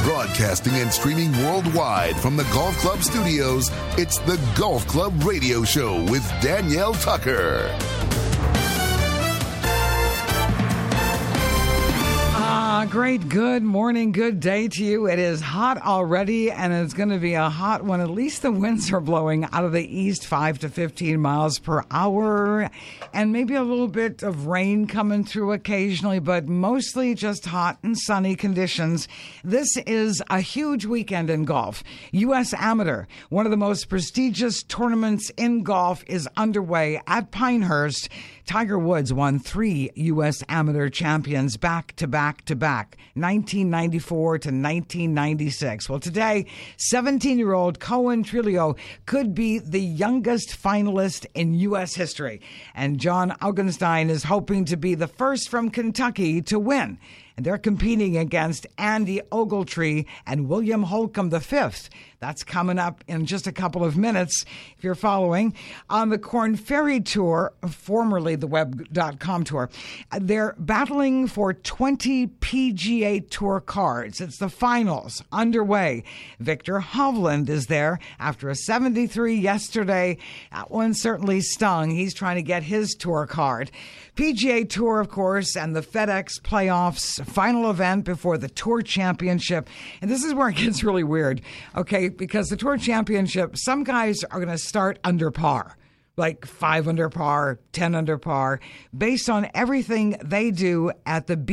Broadcasting and streaming worldwide from the Golf Club studios, it's the Golf Club Radio Show with Danielle Tucker. Great. Good morning. Good day to you. It is hot already, and it's going to be a hot one. At least the winds are blowing out of the east 5 to 15 miles per hour, and maybe a little bit of rain coming through occasionally, but mostly just hot and sunny conditions. This is a huge weekend in golf. U.S. Amateur, one of the most prestigious tournaments in golf, is underway at Pinehurst. Tiger Woods won 3 U.S. Amateur champions back to back to back, 1994 to 1996. Well, today, 17-year-old Collin Treulio could be the youngest finalist in U.S. history. And John Augenstein is hoping to be the first from Kentucky to win. And they're competing against Andy Ogletree and William Holcomb V. That's coming up in just a couple of minutes, if you're following. On the Korn Ferry Tour, formerly the Web.com Tour, they're battling for 20 PGA Tour cards. It's the finals underway. Viktor Hovland is there after a 73 yesterday. That one certainly stung. He's trying to get his tour card. PGA Tour, of course, and the FedEx Playoffs, final event before the Tour Championship. And this is where it gets really weird, okay, because the Tour Championship, some guys are going to start under par, like 5 under par, 10 under par, based on everything they do at the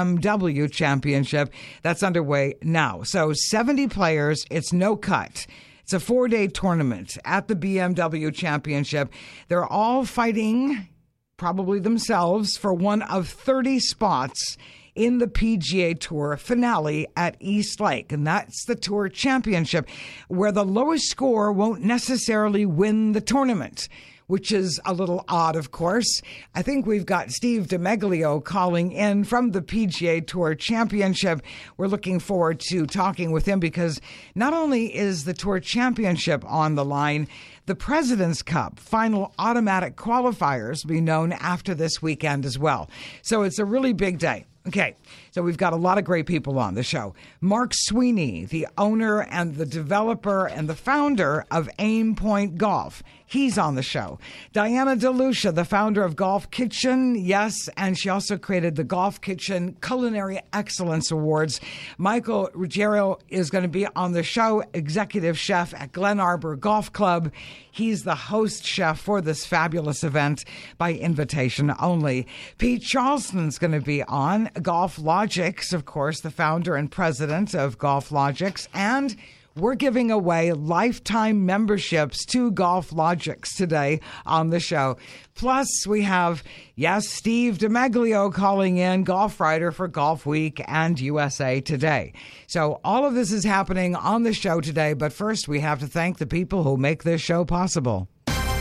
BMW Championship that's underway now. So 70 players, it's no cut. It's a 4-day tournament at the BMW Championship. They're all fighting, probably themselves, for one of 30 spots in the PGA Tour finale at East Lake. And that's the Tour Championship, where the lowest score won't necessarily win the tournament, which is a little odd, of course. I think we've got Steve DeMeglio calling in from the PGA Tour Championship. We're looking forward to talking with him because not only is the Tour Championship on the line, the President's Cup final automatic qualifiers will be known after this weekend as well. So it's a really big day. Okay, so we've got a lot of great people on the show. Mark Sweeney, the owner and the developer and the founder of Aim Point Golf. He's on the show. Diana DeLucia, the founder of Golf Kitchen. Yes, and she also created the Golf Kitchen Culinary Excellence Awards. Michael Ruggiero is going to be on the show, executive chef at Glen Arbor Golf Club. He's the host chef for this fabulous event by invitation only. Pete Charleston's going to be on. Golf Logics, of course, the founder and president of Golf Logics. And we're giving away lifetime memberships to Golf Logics today on the show. Plus, we have, yes, Steve DeMeglio calling in, golf writer for Golf Week and USA Today. So all of this is happening on the show today. But first, we have to thank the people who make this show possible.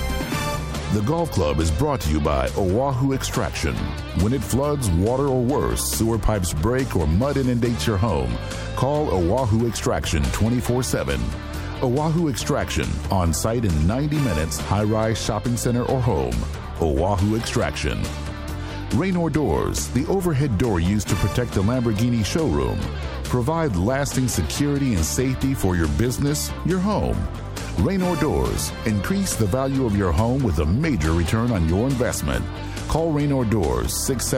The Golf Club is brought to you by Oahu Extraction. When it floods, water, or worse, sewer pipes break, or mud inundates your home, call Oahu Extraction 24/7. Oahu Extraction, on site in 90 minutes, high-rise shopping center or home. Oahu Extraction. Raynor Doors, the overhead door used to protect the Lamborghini showroom. Provide lasting security and safety for your business, your home. Raynor Doors. Increase the value of your home with a major return on your investment. Call Raynor Doors,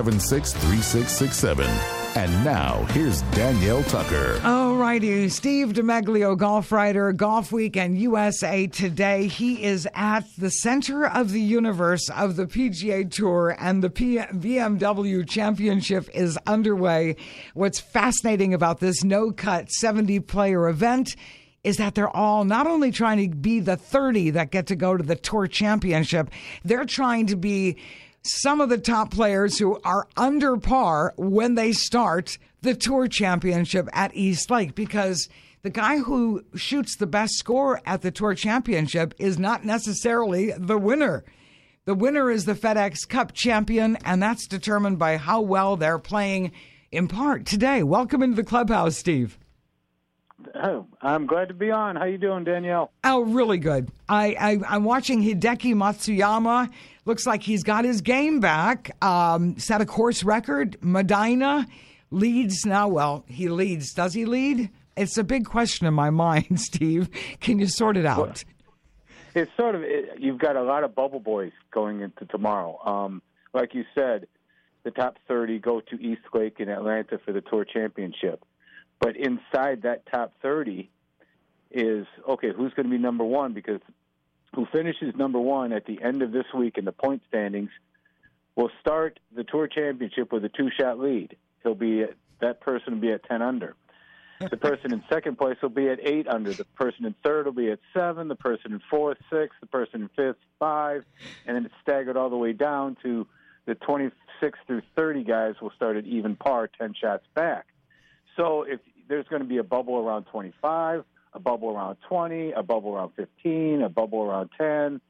676-3667. And now, here's Danielle Tucker. All righty. Steve DeMeglio, golf writer, Golf Week and USA Today. He is at the center of the universe of the PGA Tour, and the BMW Championship is underway. What's fascinating about this no-cut 70-player event is that they're all not only trying to be the 30 that get to go to the Tour Championship, they're trying to be some of the top players who are under par when they start the Tour Championship at East Lake, because the guy who shoots the best score at the Tour Championship is not necessarily the winner. The winner is the FedEx Cup champion, and that's determined by how well they're playing in part today. Welcome into the clubhouse, Steve. Oh, I'm glad to be on. How you doing, Danielle? Oh, really good. I'm watching Hideki Matsuyama. Looks like he's got his game back. Set a course record. Medina leads now. Well, he leads. Does he lead? It's a big question in my mind, Steve. Can you sort it out? Well, it's sort of, you've got a lot of bubble boys going into tomorrow. Like you said, the top 30 go to East Lake in Atlanta for the Tour Championship. But inside that top 30 is, okay, who's going to be number one? Because who finishes number one at the end of this week in the point standings will start the Tour Championship with a 2-shot lead. That person will be at 10 under. The person in second place will be at 8 under. The person in third will be at 7. The person in fourth, 6. The person in fifth, 5. And then it's staggered all the way down to the 26 through 30 guys will start at even par, 10 shots back. So if there's going to be a bubble around 25, a bubble around 20, a bubble around 15, a bubble around 10,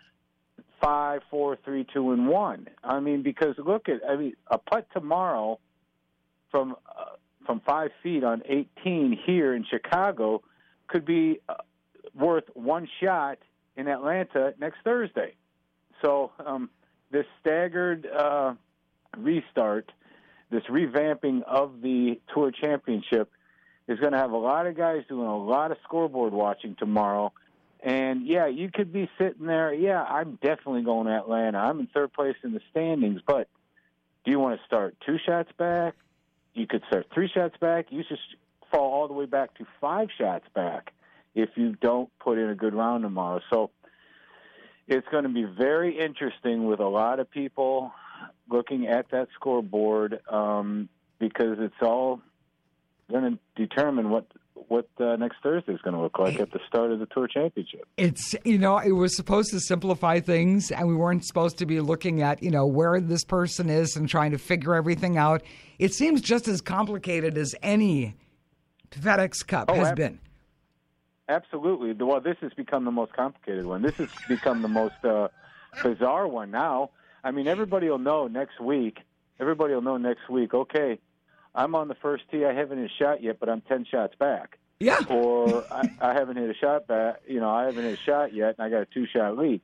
5, 4, 3, 2, and 1. I mean, because a putt tomorrow from 5 feet on 18 here in Chicago could be worth 1 shot in Atlanta next Thursday. So this staggered restart, this revamping of the Tour Championship is going to have a lot of guys doing a lot of scoreboard watching tomorrow. And, yeah, you could be sitting there, yeah, I'm definitely going to Atlanta. I'm in third place in the standings, but do you want to start 2 shots back? You could start 3 shots back. You just fall all the way back to 5 shots back if you don't put in a good round tomorrow. So it's going to be very interesting with a lot of people looking at that scoreboard because it's all going to determine what next Thursday is going to look like at the start of the Tour Championship. It's, it was supposed to simplify things, and we weren't supposed to be looking at, where this person is and trying to figure everything out. It seems just as complicated as any FedEx Cup has been. Absolutely. Well, this has become the most complicated one. This has become the most bizarre one now. I mean, everybody will know next week, okay, I'm on the first tee. I haven't hit a shot yet, but I'm 10 shots back. Yeah. Or I haven't hit a shot back. I haven't hit a shot yet, and I got a 2-shot lead.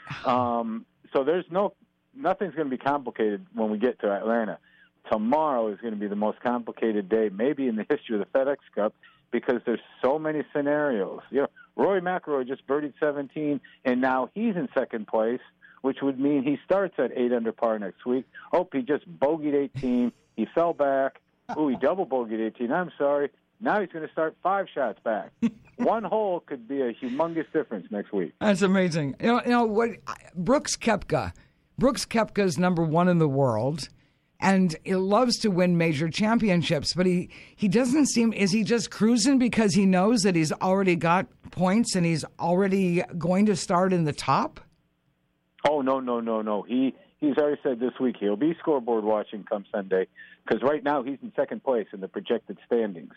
So there's nothing's going to be complicated when we get to Atlanta. Tomorrow is going to be the most complicated day, maybe in the history of the FedEx Cup, because there's so many scenarios. Rory McIlroy just birdied 17, and now he's in second place, which would mean he starts at 8 under par next week. He just bogeyed 18. He fell back. He double bogeyed 18. I'm sorry. Now he's going to start 5 shots back. One hole could be a humongous difference next week. That's amazing. What? Brooks Koepka. Brooks Koepka is number 1 in the world, and he loves to win major championships. But he doesn't seem. Is he just cruising because he knows that he's already got points and he's already going to start in the top? Oh no. He's already said this week he'll be scoreboard watching come Sunday, because right now he's in second place in the projected standings.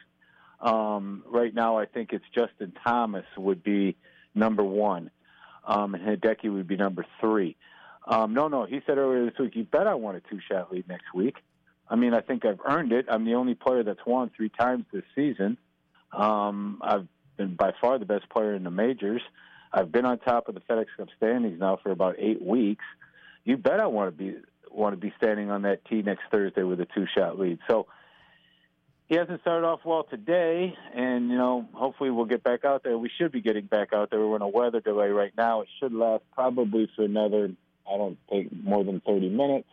Right now I think it's Justin Thomas would be number 1, and Hideki would be number 3. No, he said earlier this week, you bet I want a 2-shot lead next week. I mean, I think I've earned it. I'm the only player that's won 3 times this season. I've been by far the best player in the majors. I've been on top of the FedEx Cup standings now for about 8 weeks. You bet I want to be standing on that tee next Thursday with a 2-shot lead. So he hasn't started off well today, and hopefully we'll get back out there. We should be getting back out there. We're in a weather delay right now. It should last probably for another, I don't think, more than 30 minutes.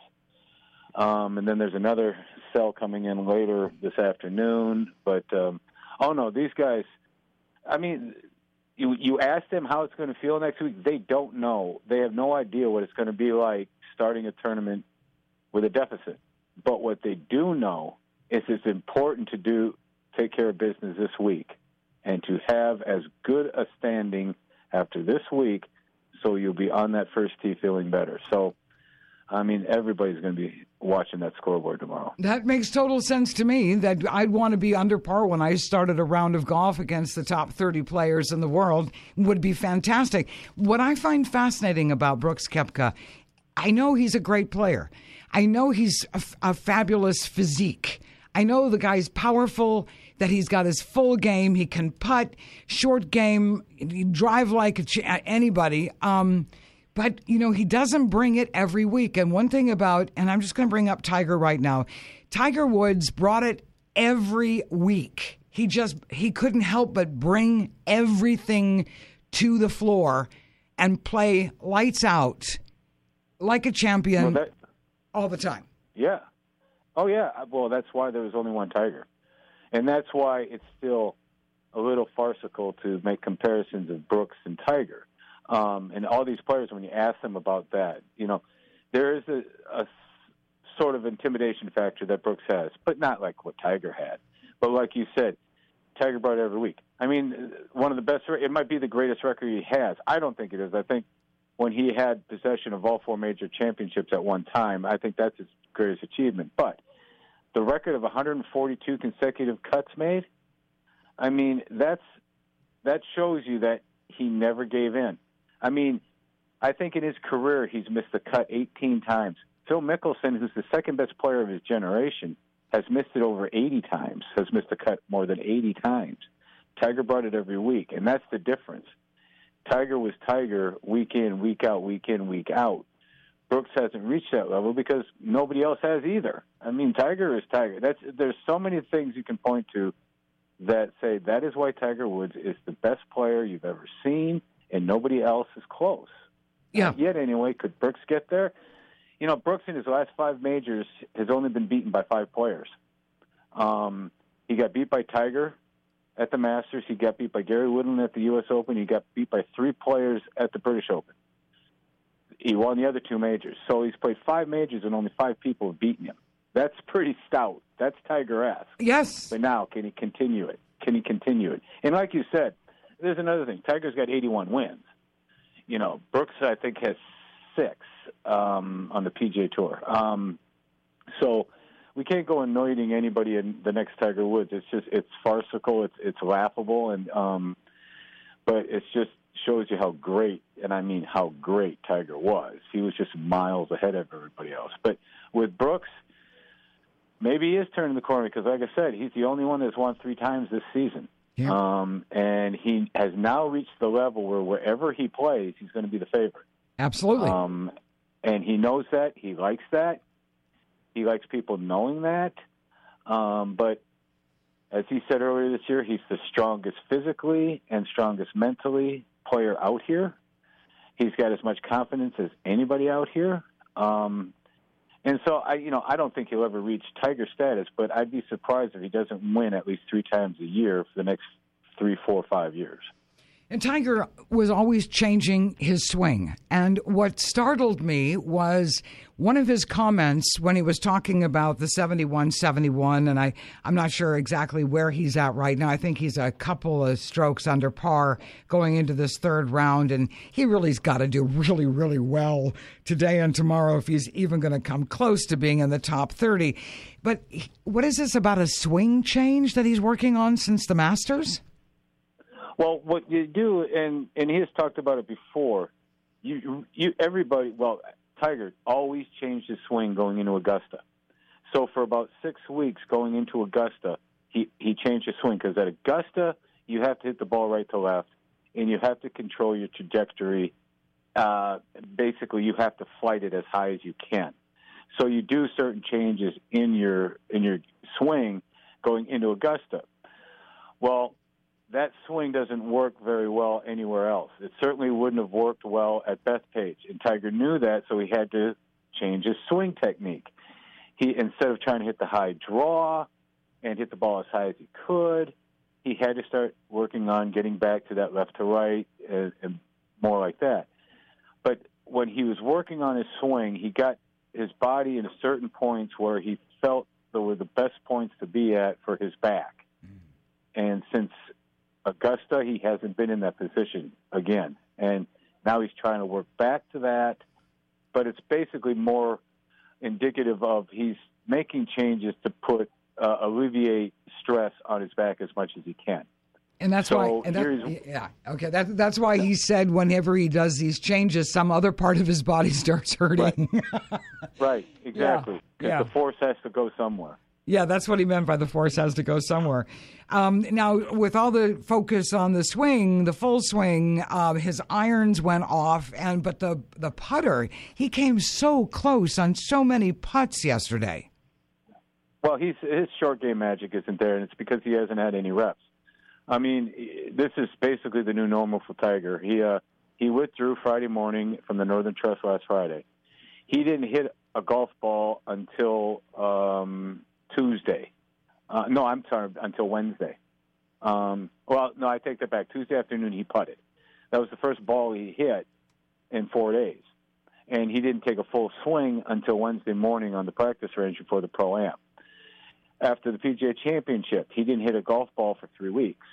And then there's another cell coming in later this afternoon. But these guys. I mean, you ask them how it's going to feel next week. They don't know. They have no idea what it's going to be like starting a tournament with a deficit. But what they do know is it's important to take care of business this week and to have as good a standing after this week so you'll be on that first tee feeling better. So, I mean, everybody's going to be watching that scoreboard tomorrow. That makes total sense to me, that I'd want to be under par when I started a round of golf against the top 30 players in the world. Would be fantastic. What I find fascinating about Brooks Koepka, I know he's a great player. I know he's a fabulous physique. I know the guy's powerful, that he's got his full game. He can putt, short game, drive like anybody. But, he doesn't bring it every week. And one thing about, and I'm just going to bring up Tiger right now, Tiger Woods brought it every week. he couldn't help but bring everything to the floor and play lights out like a champion all the time. Yeah. Oh, yeah. Well, that's why there was only one Tiger. And that's why it's still a little farcical to make comparisons of Brooks and Tiger. And all these players, when you ask them about that, there is a sort of intimidation factor that Brooks has, but not like what Tiger had. But like you said, Tiger brought it every week. I mean, one of the best, it might be the greatest record he has. I don't think it is. I think when he had possession of all 4 major championships at one time, I think that's his greatest achievement. But the record of 142 consecutive cuts made, I mean, that shows you that he never gave in. I mean, I think in his career he's missed the cut 18 times. Phil Mickelson, who's the second best player of his generation, has missed it over 80 times, has missed the cut more than 80 times. Tiger brought it every week, and that's the difference. Tiger was Tiger week in, week out, week in, week out. Brooks hasn't reached that level because nobody else has either. I mean, Tiger is Tiger. There's so many things you can point to that say that is why Tiger Woods is the best player you've ever seen, and nobody else is close. Yeah. Not yet, anyway. Could Brooks get there? Brooks in his last 5 majors has only been beaten by 5 players. He got beat by Tiger at the Masters. He got beat by Gary Woodland at the U.S. Open. He got beat by 3 players at the British Open. He won the other 2 majors. So he's played 5 majors and only 5 people have beaten him. That's pretty stout. That's Tiger-esque. Yes. But now, can he continue it? And like you said, there's another thing. Tiger's got 81 wins. Brooks, I think, has 6 on the PGA Tour. So we can't go anointing anybody in the next Tiger Woods. It's farcical. It's laughable. And but it just shows you how great, and I mean how great Tiger was. He was just miles ahead of everybody else. But with Brooks, maybe he is turning the corner because, like I said, he's the only one that's won 3 times this season. Yeah. And he has now reached the level where wherever he plays, he's going to be the favorite. Absolutely. And he knows that. He likes that. He likes people knowing that. But as he said earlier this year, he's the strongest physically and strongest mentally player out here. He's got as much confidence as anybody out here. And so, I don't think he'll ever reach Tiger status, but I'd be surprised if he doesn't win at least 3 times a year for the next 3, 4, 5 years. And Tiger was always changing his swing. And what startled me was one of his comments when he was talking about the 71-71, and I'm not sure exactly where he's at right now. I think he's a couple of strokes under par going into this 3rd round, and he really's got to do really, really well today and tomorrow if he's even going to come close to being in the top 30. But what is this about a swing change that he's working on since the Masters? Well, what you do, and he has talked about it before, Tiger always changed his swing going into Augusta. So for about 6 weeks going into Augusta, he changed his swing because at Augusta, you have to hit the ball right to left, and you have to control your trajectory. Basically, you have to flight it as high as you can. So you do certain changes in your swing going into Augusta. Well, that swing doesn't work very well anywhere else. It certainly wouldn't have worked well at Bethpage, and Tiger knew that, so he had to change his swing technique. He, instead of trying to hit the high draw and hit the ball as high as he could, he had to start working on getting back to that left to right and more like that. But when he was working on his swing, he got his body in certain points where he felt there were the best points to be at for his back. And since Augusta, he hasn't been in that position again. And now he's trying to work back to that. But it's basically more indicative of he's making changes to alleviate stress on his back as much as he can. And that's why, that's why he said whenever he does these changes, some other part of his body starts hurting. Right, exactly. Because the force has to go somewhere. Yeah, that's what he meant by the force has to go somewhere. Now, with all the focus on the swing, the full swing, his irons went off, but the putter, he came so close on so many putts yesterday. Well, his short game magic isn't there, and it's because he hasn't had any reps. I mean, this is basically the new normal for Tiger. He withdrew Friday morning from the Northern Trust last Friday. He didn't hit a golf ball until Tuesday. No, I'm sorry, until Wednesday. Well, no, I take that back. Tuesday afternoon he putted. That was the first ball he hit in 4 days. And he didn't take a full swing until Wednesday morning on the practice range before the Pro-Am. After the PGA Championship, he didn't hit a golf ball for 3 weeks.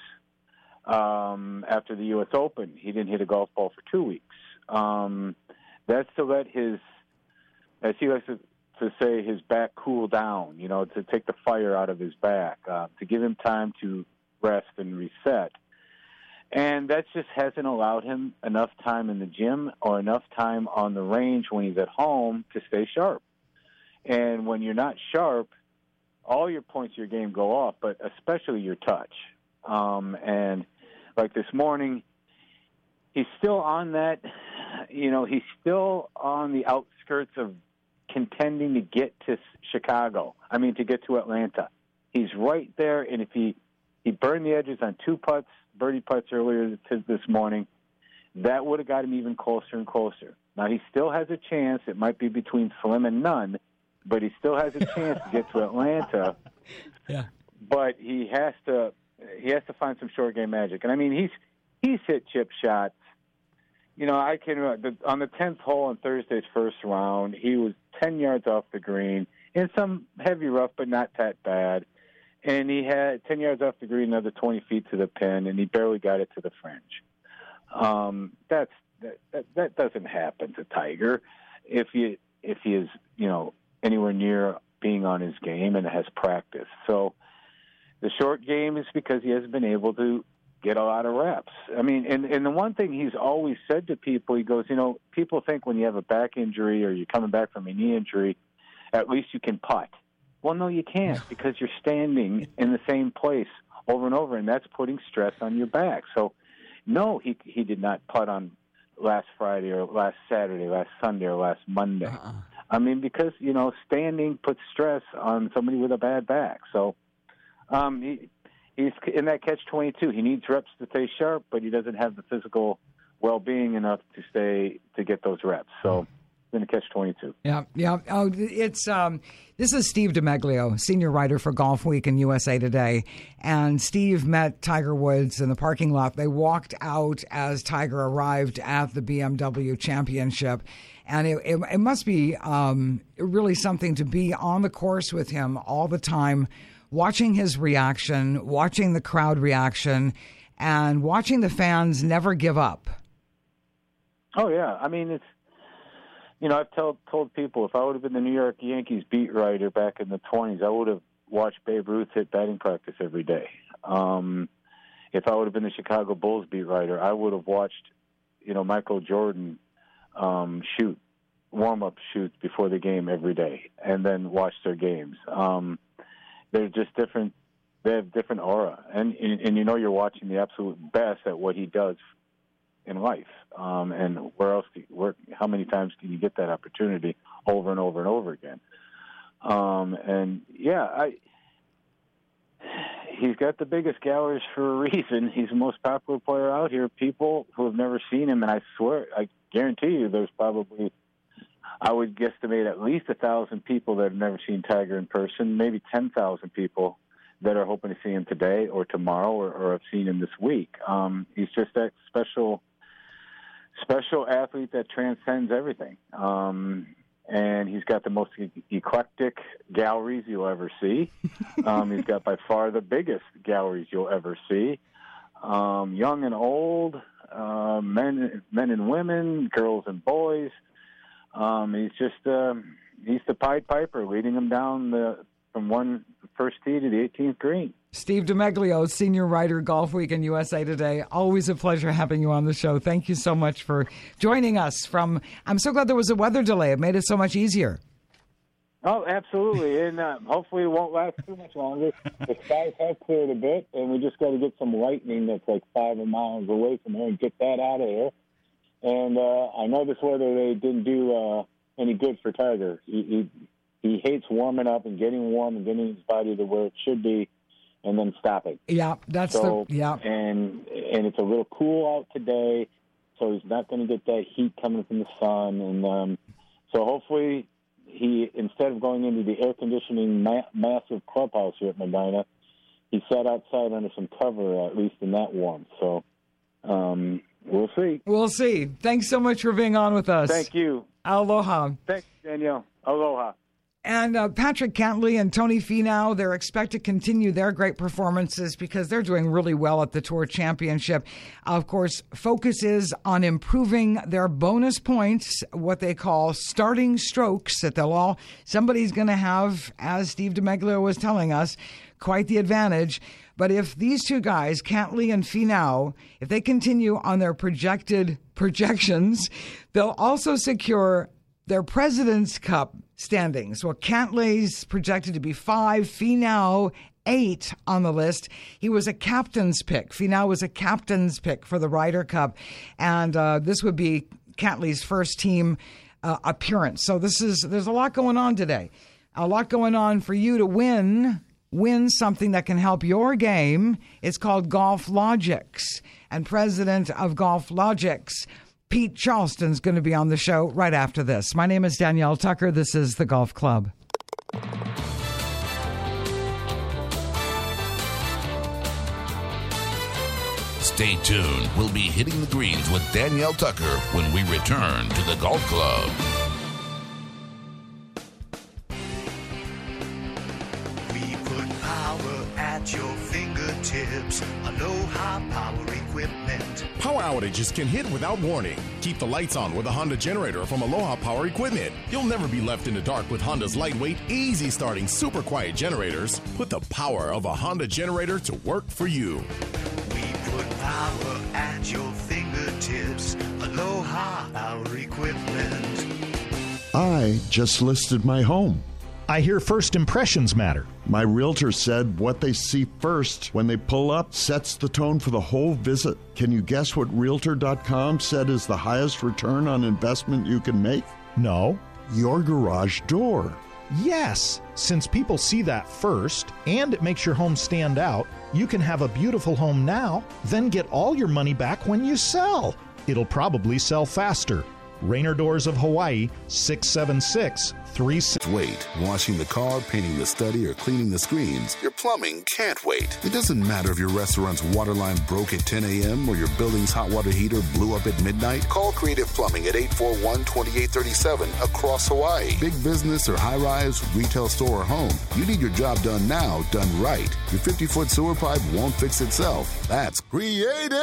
After the U.S. Open, he didn't hit a golf ball for 2 weeks. That's to let his, as he likes to say, his back cool down, to take the fire out of his back, to give him time to rest and reset. And that just hasn't allowed him enough time in the gym or enough time on the range when he's at home to stay sharp. And when you're not sharp, all your points of your game go off, but especially your touch. And like this morning, he's still on that, he's still on the outskirts of contending to get to to get to Atlanta. He's right there, and if he burned the edges on 2 birdie putts earlier this morning, that would have got him even closer and closer. Now, he still has a chance. It might be between slim and none, but he still has a chance to get to Atlanta. Yeah. But he has to find some short game magic. And I mean, he's hit chip shots. I can on the 10th hole on Thursday's first round, he was 10 yards off the green in some heavy rough, but not that bad. And he had 10 yards off the green, another 20 feet to the pin, and he barely got it to the fringe. That doesn't happen to Tiger if he is anywhere near being on his game and has practice. So the short game is because he hasn't been able to get a lot of reps. I mean, and the one thing he's always said to people, he goes, people think when you have a back injury or you're coming back from a knee injury, at least you can putt. Well, no, you can't because you're standing in the same place over and over, and that's putting stress on your back. So, no, he did not putt on last Friday or last Saturday, last Sunday or last Monday. I mean, because, standing puts stress on somebody with a bad back. So he's in that catch-22. He needs reps to stay sharp, but he doesn't have the physical well-being enough to get those reps. So in a catch-22. Yeah. Oh, this is Steve DiMeglio, senior writer for Golf Week and USA Today. And Steve met Tiger Woods in the parking lot. They walked out as Tiger arrived at the BMW Championship. And it must be really something to be on the course with him all the time, watching his reaction, watching the crowd reaction, and watching the fans never give up. Oh, yeah. I mean, it's, I've told people if I would have been the New York Yankees beat writer back in the 1920s, I would have watched Babe Ruth hit batting practice every day. If I would have been the Chicago Bulls beat writer, I would have watched, Michael Jordan shoot warm-up shoots before the game every day and then watch their games. They're just different. They have different aura. And you're watching the absolute best at what he does in life. And how many times can you get that opportunity over and over and over again? He's got the biggest galleries for a reason. He's the most popular player out here. People who have never seen him, and I guarantee you there's probably, I would guesstimate at least 1,000 people that have never seen Tiger in person, maybe 10,000 people that are hoping to see him today or tomorrow or have seen him this week. He's just that special athlete that transcends everything. And he's got the most eclectic galleries you'll ever see. He's got by far the biggest galleries you'll ever see. Young and old, men and women, girls and boys. He's the Pied Piper, leading them down from first tee to the 18th green. Steve DiMeglio, senior writer, Golf Week and USA Today. Always a pleasure having you on the show. Thank you so much for joining us I'm so glad there was a weather delay. It made it so much easier. Oh, absolutely. And hopefully it won't last too much longer. The skies have cleared a bit, and we just got to get some lightning that's like 5 miles away from here and get that out of here. And I know this weather they didn't do any good for Tiger. He He hates warming up and getting warm and getting his body to where it should be, and then stopping. Yeah, that's And it's a little cool out today, so he's not going to get that heat coming from the sun. And so hopefully he, instead of going into the air conditioning massive clubhouse here at Medina, he sat outside under some cover, at least in that warmth. So we'll see. We'll see. Thanks so much for being on with us. Thank you. Aloha. Thanks, Danielle. Aloha. And Patrick Cantlay and Tony Finau, they're expected to continue their great performances because they're doing really well at the Tour Championship. Of course, focus is on improving their bonus points, what they call starting strokes, that somebody's going to have, as Steve DeMeglio was telling us, quite the advantage. But if these two guys, Cantlay and Finau, if they continue on their projections, they'll also secure their President's Cup standings. Well, Cantlay's projected to be 5, Finau 8 on the list. He was a captain's pick. Finau was a captain's pick for the Ryder Cup, and this would be Cantlay's first team appearance. So there's a lot going on today. A lot going on for you to win something that can help your game. It's called Golf Logics, and president of Golf Logics, Pete Charleston's going to be on the show right after this. My name is Danielle Tucker. This is The Golf Club. Stay tuned. We'll be hitting the greens with Danielle Tucker when we return to The Golf Club. We put power at your fingertips. Aloha Power Equipment. Power outages can hit without warning. Keep the lights on with a Honda generator from Aloha Power Equipment. You'll never be left in the dark with Honda's lightweight, easy-starting, super quiet generators. Put the power of a Honda generator to work for you. We put power at your fingertips. Aloha Power Equipment. I just listed my home. I hear first impressions matter. My realtor said what they see first when they pull up sets the tone for the whole visit. Can you guess what Realtor.com said is the highest return on investment you can make? No. Your garage door. Yes. Since people see that first, and it makes your home stand out, you can have a beautiful home now, then get all your money back when you sell. It'll probably sell faster. Rainer Doors of Hawaii, 676-36. Wait. Washing the car, painting the study, or cleaning the screens. Your plumbing can't wait. It doesn't matter if your restaurant's water line broke at 10 a.m. or your building's hot water heater blew up at midnight. Call Creative Plumbing at 841-2837 across Hawaii. Big business or high-rise, retail store or home. You need your job done now, done right. Your 50-foot sewer pipe won't fix itself. That's Creative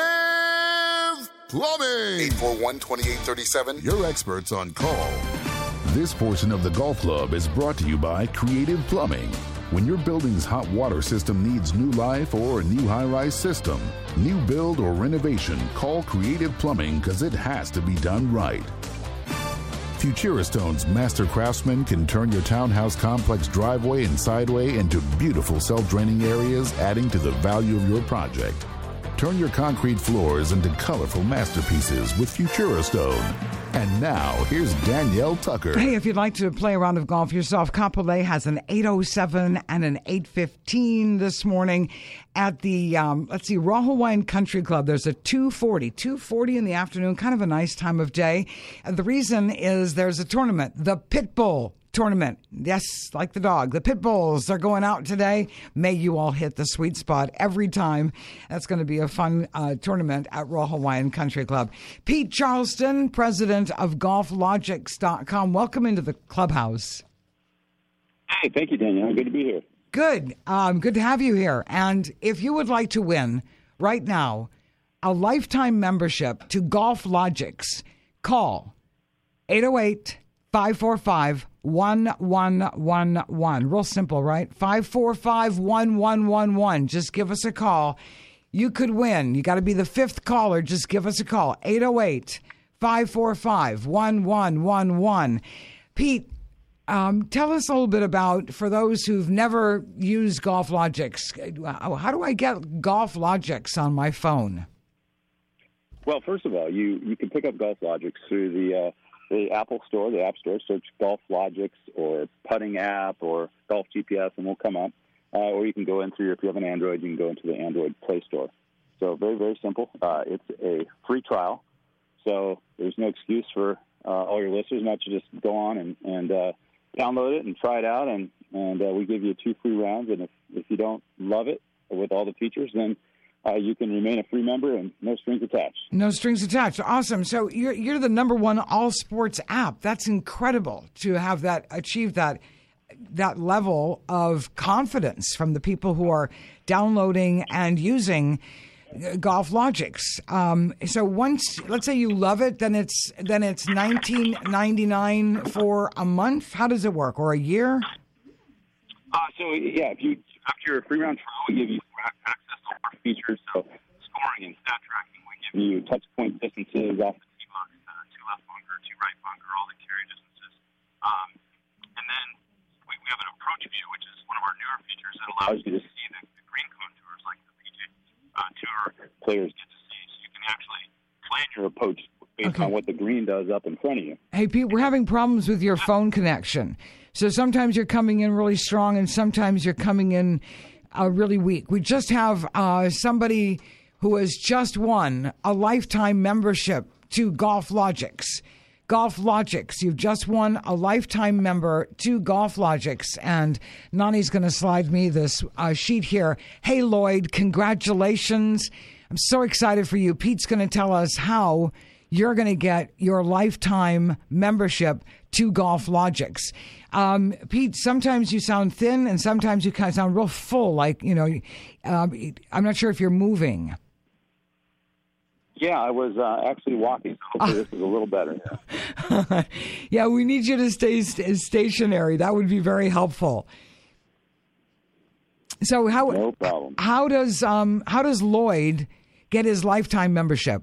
Plumbing. 841-2837. Your experts on call. This portion of the Golf Club is brought to you by Creative Plumbing. When your building's hot water system needs new life or a new high-rise system, new build or renovation, call Creative Plumbing because it has to be done right. Futuristone's master craftsmen can turn your townhouse complex driveway and sideway into beautiful self-draining areas, adding to the value of your project. Turn your concrete floors into colorful masterpieces with Futuristone. And now, here's Danielle Tucker. Hey, if you'd like to play a round of golf yourself, Kapolei has an 8:07 and an 8:15 this morning at the, Raw Hawaiian Country Club. There's a 2:40 in the afternoon, kind of a nice time of day. And the reason is there's a tournament, the Pit Bull Tournament. Yes, like the dog. The Pit Bulls are going out today. May you all hit the sweet spot every time. That's going to be a fun tournament at Raw Hawaiian Country Club. Pete Charleston, president of GolfLogics.com. Welcome into the clubhouse. Hey, thank you, Danielle. Good to be here. Good. Good to have you here. And if you would like to win right now a lifetime membership to Golf Logics, call 808-545-1111. Real simple, right? 545-1111. Just give us a call. You could win. You got to be the fifth caller. Just give us a call. 808-545-1111. Pete, tell us a little bit about, for those who've never used Golf Logics, how do I get Golf Logics on my phone? Well, first of all, you can pick up Golf Logics through the the Apple Store, the App Store, search Golf Logics or Putting App or Golf GPS, and we'll come up. Or you can go in through, if you have an Android, you can go into the Android Play Store. So very, very simple. It's a free trial, so there's no excuse for all your listeners not to just go on and download it and try it out, and we give you 2 free rounds. And if you don't love it with all the features, then you can remain a free member and no strings attached. No strings attached. Awesome. So you're the number one all sports app. That's incredible to have that achieve that level of confidence from the people who are downloading and using Golf Logics. So once, let's say you love it, then it's $19.99 for a month. How does it work, or a year? So yeah, after your free round trial, we give you access to all our features. So scoring and stat tracking, we give you touch point distances off the tee box, 2 left bunker, 2 right bunker, all the carry distances, and then we have an approach view, which is one of our newer features that allows you to see the green contours like the PGA Tour players get to see. So you can actually plan your approach based on what the green does up in front of you. Hey, Pete, we're having problems with your phone connection. So sometimes you're coming in really strong and sometimes you're coming in really weak. We just have somebody who has just won a lifetime membership to Golf Logics. Golf Logics. You've just won a lifetime member to Golf Logics. And Nani's going to slide me this sheet here. Hey, Lloyd, congratulations. I'm so excited for you. Pete's going to tell us how you're going to get your lifetime membership to Golf Logics. Pete, sometimes you sound thin and sometimes you kind of sound real full, like, I'm not sure if you're moving. Yeah, I was actually walking, so hopefully this is a little better. Yeah, we need you to stay stationary. That would be very helpful. So no problem. How does Lloyd get his lifetime membership?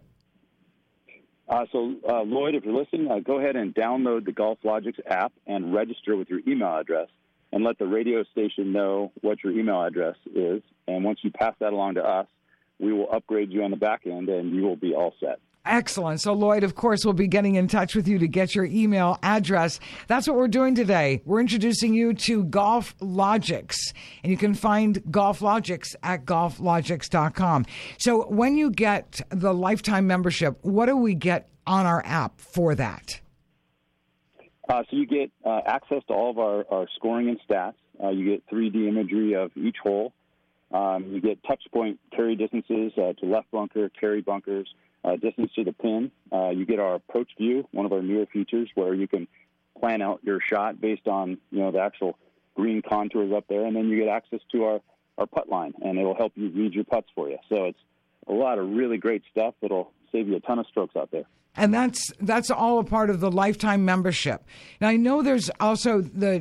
Lloyd, if you're listening, go ahead and download the Golf Logics app and register with your email address and let the radio station know what your email address is. And once you pass that along to us, we will upgrade you on the back end and you will be all set. Excellent. So, Lloyd, of course, will be getting in touch with you to get your email address. That's what we're doing today. We're introducing you to Golf Logics, and you can find Golf Logics at golflogics.com. So when you get the lifetime membership, what do we get on our app for that? So you get access to all of our scoring and stats. You get 3D imagery of each hole. You get touch point carry distances to left bunker, carry bunkers, distance to the pin. You get our approach view, one of our newer features where you can plan out your shot based on the actual green contours up there, and then you get access to our putt line, and it'll help you read your putts for you. So it's a lot of really great stuff that'll save you a ton of strokes out there. And that's all a part of the lifetime membership. Now, I know there's also the,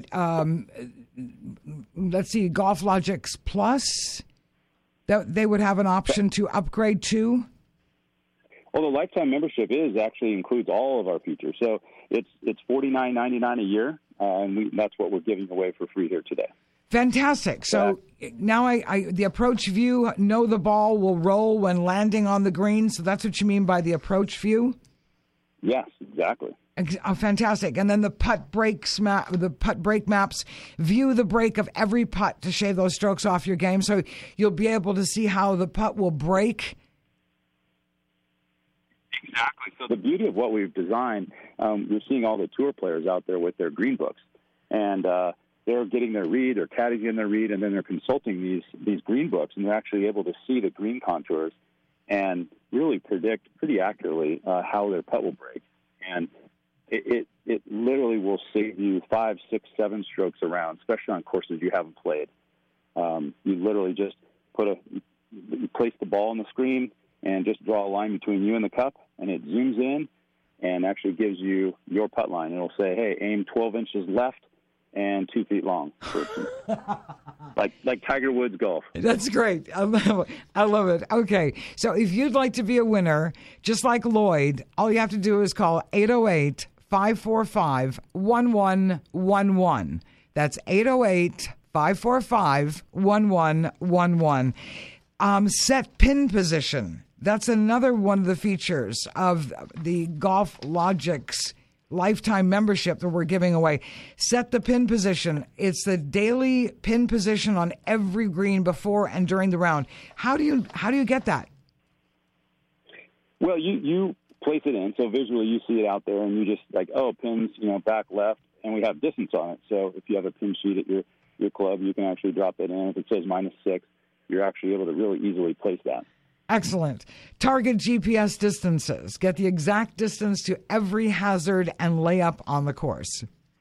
Golf Logics Plus, that they would have an option to upgrade to? Well, the lifetime membership actually includes all of our features. So it's $49.99 a year, and that's what we're giving away for free here today. Fantastic. So now the approach view, know the ball will roll when landing on the green. So that's what you mean by the approach view? Yes, exactly. Fantastic. And then the putt break maps view the break of every putt to shave those strokes off your game. So you'll be able to see how the putt will break. Exactly. So the beauty of what we've designed, you're seeing all the tour players out there with their green books, and they're getting their read, they're caddying in their read, and then they're consulting these green books, and they're actually able to see the green contours and really predict pretty accurately how their putt will break. And it literally will save you 5, 6, 7 strokes around, especially on courses you haven't played. You literally just you place the ball on the screen and just draw a line between you and the cup, and it zooms in and actually gives you your putt line. It'll say, hey, aim 12 inches left and 2 feet long. like Tiger Woods golf. That's great. I love it. Okay, so if you'd like to be a winner, just like Lloyd, all you have to do is call 808-545-1111. That's 808-545-1111. Set pin position. That's another one of the features of the Golf Logics lifetime membership that we're giving away. Set the pin position. It's the daily pin position on every green before and during the round. How do you get that? Well, you place it in, so visually you see it out there, and you just like, pins, back left, and we have distance on it. So if you have a pin sheet at your club, you can actually drop that in. If it says -6, you're actually able to really easily place that. Excellent. Target GPS distances. Get the exact distance to every hazard and layup on the course.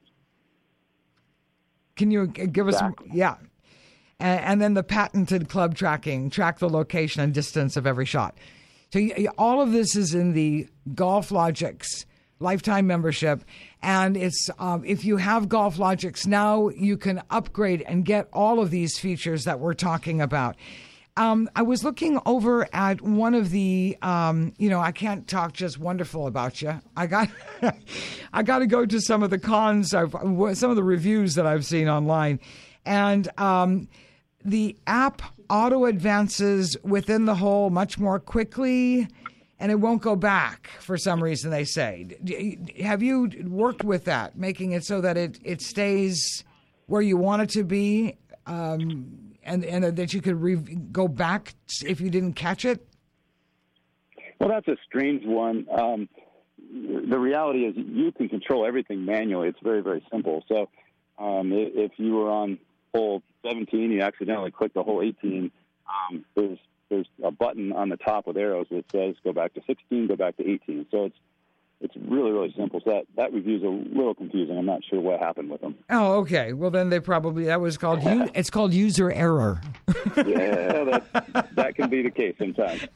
Can you give us? Yeah. And then the patented club tracking. Track the location and distance of every shot. So all of this is in the GolfLogix lifetime membership. And it's if you have GolfLogix now, you can upgrade and get all of these features that we're talking about. I was looking over at one of the, I can't talk just wonderful about you. I got to go to some of the cons, some of the reviews that I've seen online. And the app auto advances within the hole much more quickly, and it won't go back for some reason, they say. Have you worked with that, making it so that it stays where you want it to be? And that you could go back if you didn't catch it? Well, that's a strange one. The reality is you can control everything manually. It's very, very simple. So if you were on hole 17, you accidentally clicked the hole 18, there's a button on the top with arrows that says go back to 16, go back to 18. So it's really, really simple. So that review is a little confusing. I'm not sure what happened with them. Oh, okay. Well, then it's called user error. Yeah, that can be the case sometimes.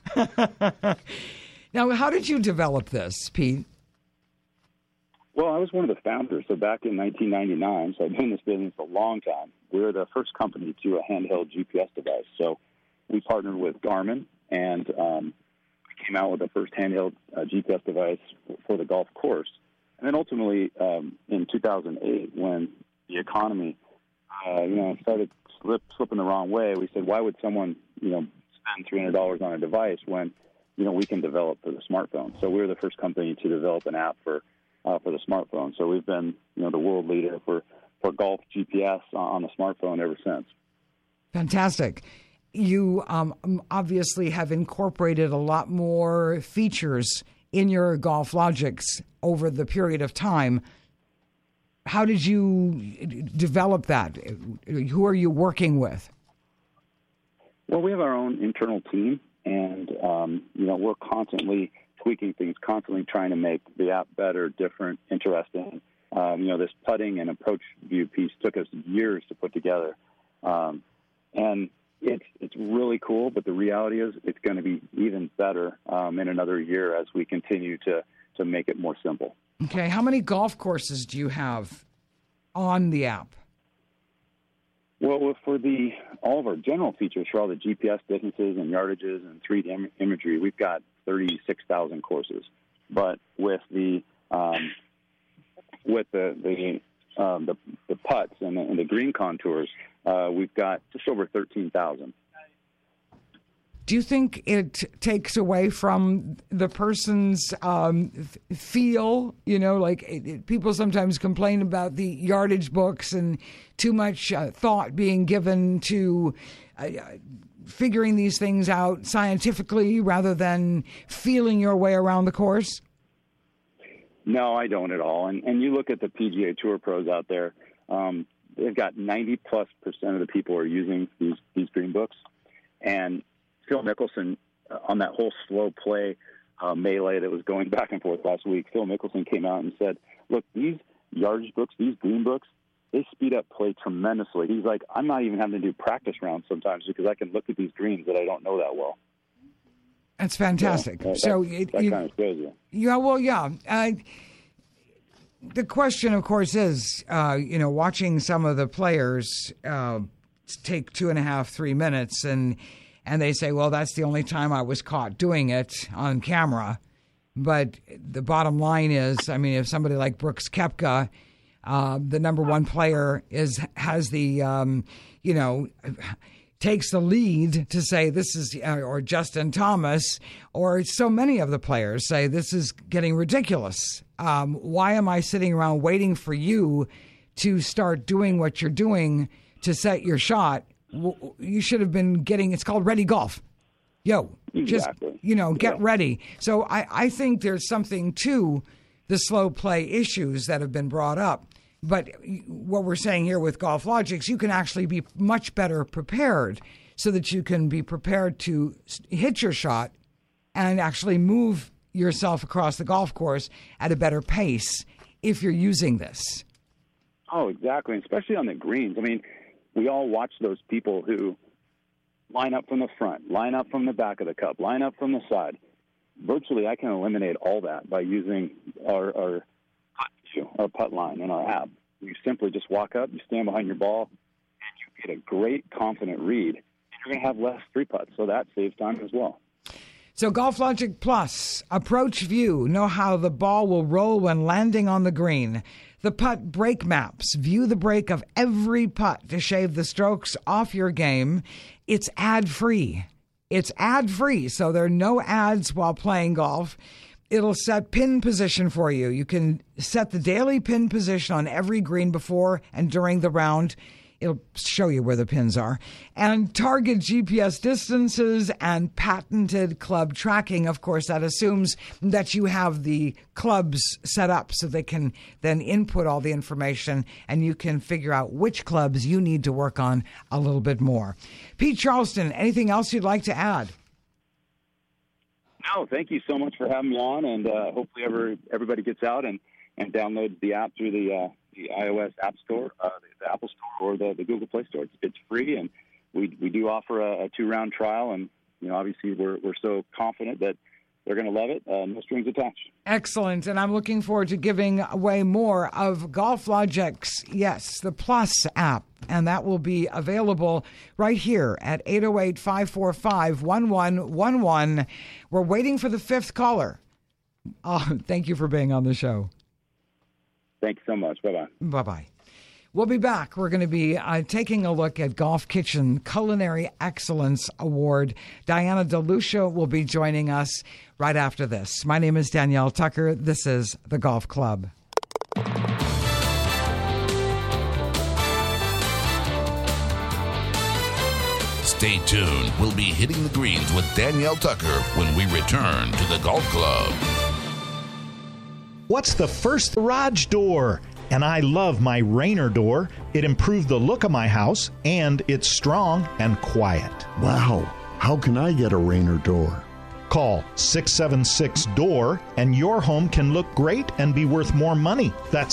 Now, how did you develop this, Pete? Well, I was one of the founders. So back in 1999, so I've been in this business a long time. We were the first company to a handheld GPS device. So we partnered with Garmin and came out with the first handheld GPS device for the golf course. And then ultimately, in 2008, when the economy, started slipping the wrong way, we said, why would someone, spend $300 on a device when, we can develop for the smartphone? So we were the first company to develop an app for the smartphone. So we've been, the world leader for golf GPS on the smartphone ever since. Fantastic. You obviously have incorporated a lot more features in your GolfLogix over the period of time. How did you develop that? Who are you working with? Well, we have our own internal team, and we're constantly tweaking things, constantly trying to make the app better, different, interesting. This putting and approach view piece took us years to put together, and it's really cool, but the reality is it's going to be even better in another year as we continue to make it more simple. Okay. How many golf courses do you have on the app? Well, for all of our general features, for all the GPS distances and yardages and 3D imagery, we've got 36,000 courses. But with the putts and the green contours, we've got just over 13,000. Do you think it takes away from the person's feel? People sometimes complain about the yardage books and too much thought being given to figuring these things out scientifically rather than feeling your way around the course. No, I don't at all. And you look at the PGA Tour pros out there, they've got 90+% of the people are using these green books. And Phil Mickelson, on that whole slow play melee that was going back and forth last week, Phil Mickelson came out and said, look, these yardage books, these green books, they speed up play tremendously. He's like, I'm not even having to do practice rounds sometimes because I can look at these greens that I don't know that well. That's fantastic. Yeah, that kind of shows you. Yeah, well, yeah. The question, of course, is, watching some of the players take 2.5, 3 minutes, and they say, well, that's the only time I was caught doing it on camera. But the bottom line is, if somebody like Brooks Koepka, the number one player, has the, takes the lead to say this is, or Justin Thomas, or so many of the players say this is getting ridiculous. Why am I sitting around waiting for you to start doing what you're doing to set your shot? You should have been getting, it's called ready golf. Yo, exactly. Just, get ready. So I think there's something to the slow play issues that have been brought up. But what we're saying here with Golf Logics, you can actually be much better prepared so that you can be prepared to hit your shot and actually move yourself across the golf course at a better pace if you're using this. Oh, exactly, especially on the greens. I mean, we all watch those people who line up from the front, line up from the back of the cup, line up from the side. Virtually, I can eliminate all that by using our putt line in our app. You simply just walk up, you stand behind your ball, and you get a great, confident read. And you're going to have less three putts, so that saves time as well. So Golf Logic Plus, approach view, know how the ball will roll when landing on the green. The putt break maps, view the break of every putt to shave the strokes off your game. It's ad-free. It's ad-free, so there are no ads while playing golf. It'll set pin position for you. You can set the daily pin position on every green before and during the round. It'll show you where the pins are. And target GPS distances and patented club tracking. Of course, that assumes that you have the clubs set up so they can then input all the information and you can figure out which clubs you need to work on a little bit more. Pete Charleston, anything else you'd like to add? No, thank you so much for having me on, and hopefully everybody gets out and downloads the app through the iOS App Store, the Apple Store, or the Google Play Store. It's free, and we do offer a 2-round trial, and obviously we're so confident that they're going to love it. No strings attached. Excellent, and I'm looking forward to giving away more of Golf Logic's, yes, the Plus app, and that will be available right here at 808-545-1111. We're waiting for the 5th caller. Oh, thank you for being on the show. Thank you so much. Bye-bye. Bye-bye. We'll be back. We're going to be taking a look at Golf Kitchen Culinary Excellence Award. Diana DeLucia will be joining us right after this. My name is Danielle Tucker. This is The Golf Club. Stay tuned. We'll be hitting the greens with Danielle Tucker when we return to The Golf Club. What's the first garage door? And I love my Rainer door. It improved the look of my house, and it's strong and quiet. Wow. How can I get a Rainer door? Call 676-DOOR, and your home can look great and be worth more money. That's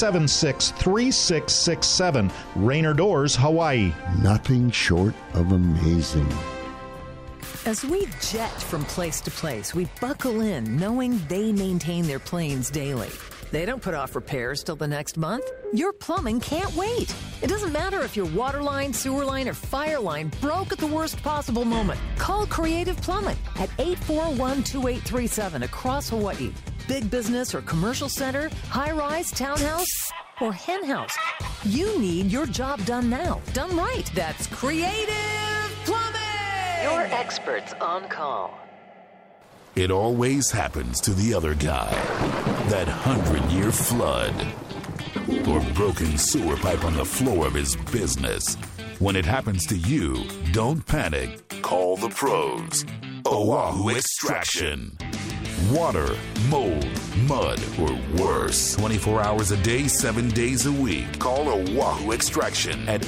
676-3667. Rainer Doors, Hawaii. Nothing short of amazing. As we jet from place to place, we buckle in knowing they maintain their planes daily. They don't put off repairs till the next month. Your plumbing can't wait. It doesn't matter if your water line, sewer line, or fire line broke at the worst possible moment. Call Creative Plumbing at 841-2837 across Hawaii. Big business or commercial center, high-rise, townhouse, or hen house. You need your job done now. Done right. That's Creative Plumbing. Your experts on call. It always happens to the other guy. That 100-year flood. Or broken sewer pipe on the floor of his business. When it happens to you, don't panic. Call the pros. Oahu Extraction. Water, mold, mud, or worse. 24 hours a day, 7 days a week. Call Oahu Extraction at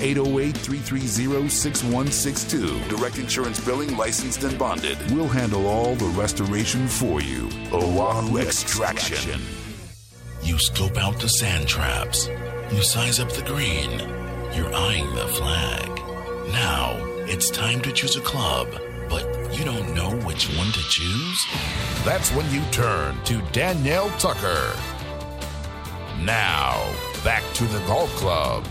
808-330-6162. Direct insurance billing, licensed and bonded. We'll handle all the restoration for you. Oahu Extraction. You scope out the sand traps. You size up the green. You're eyeing the flag. Now, it's time to choose a club. But you don't know which one to choose? That's when you turn to Danielle Tucker. Now, back to the Golf Club.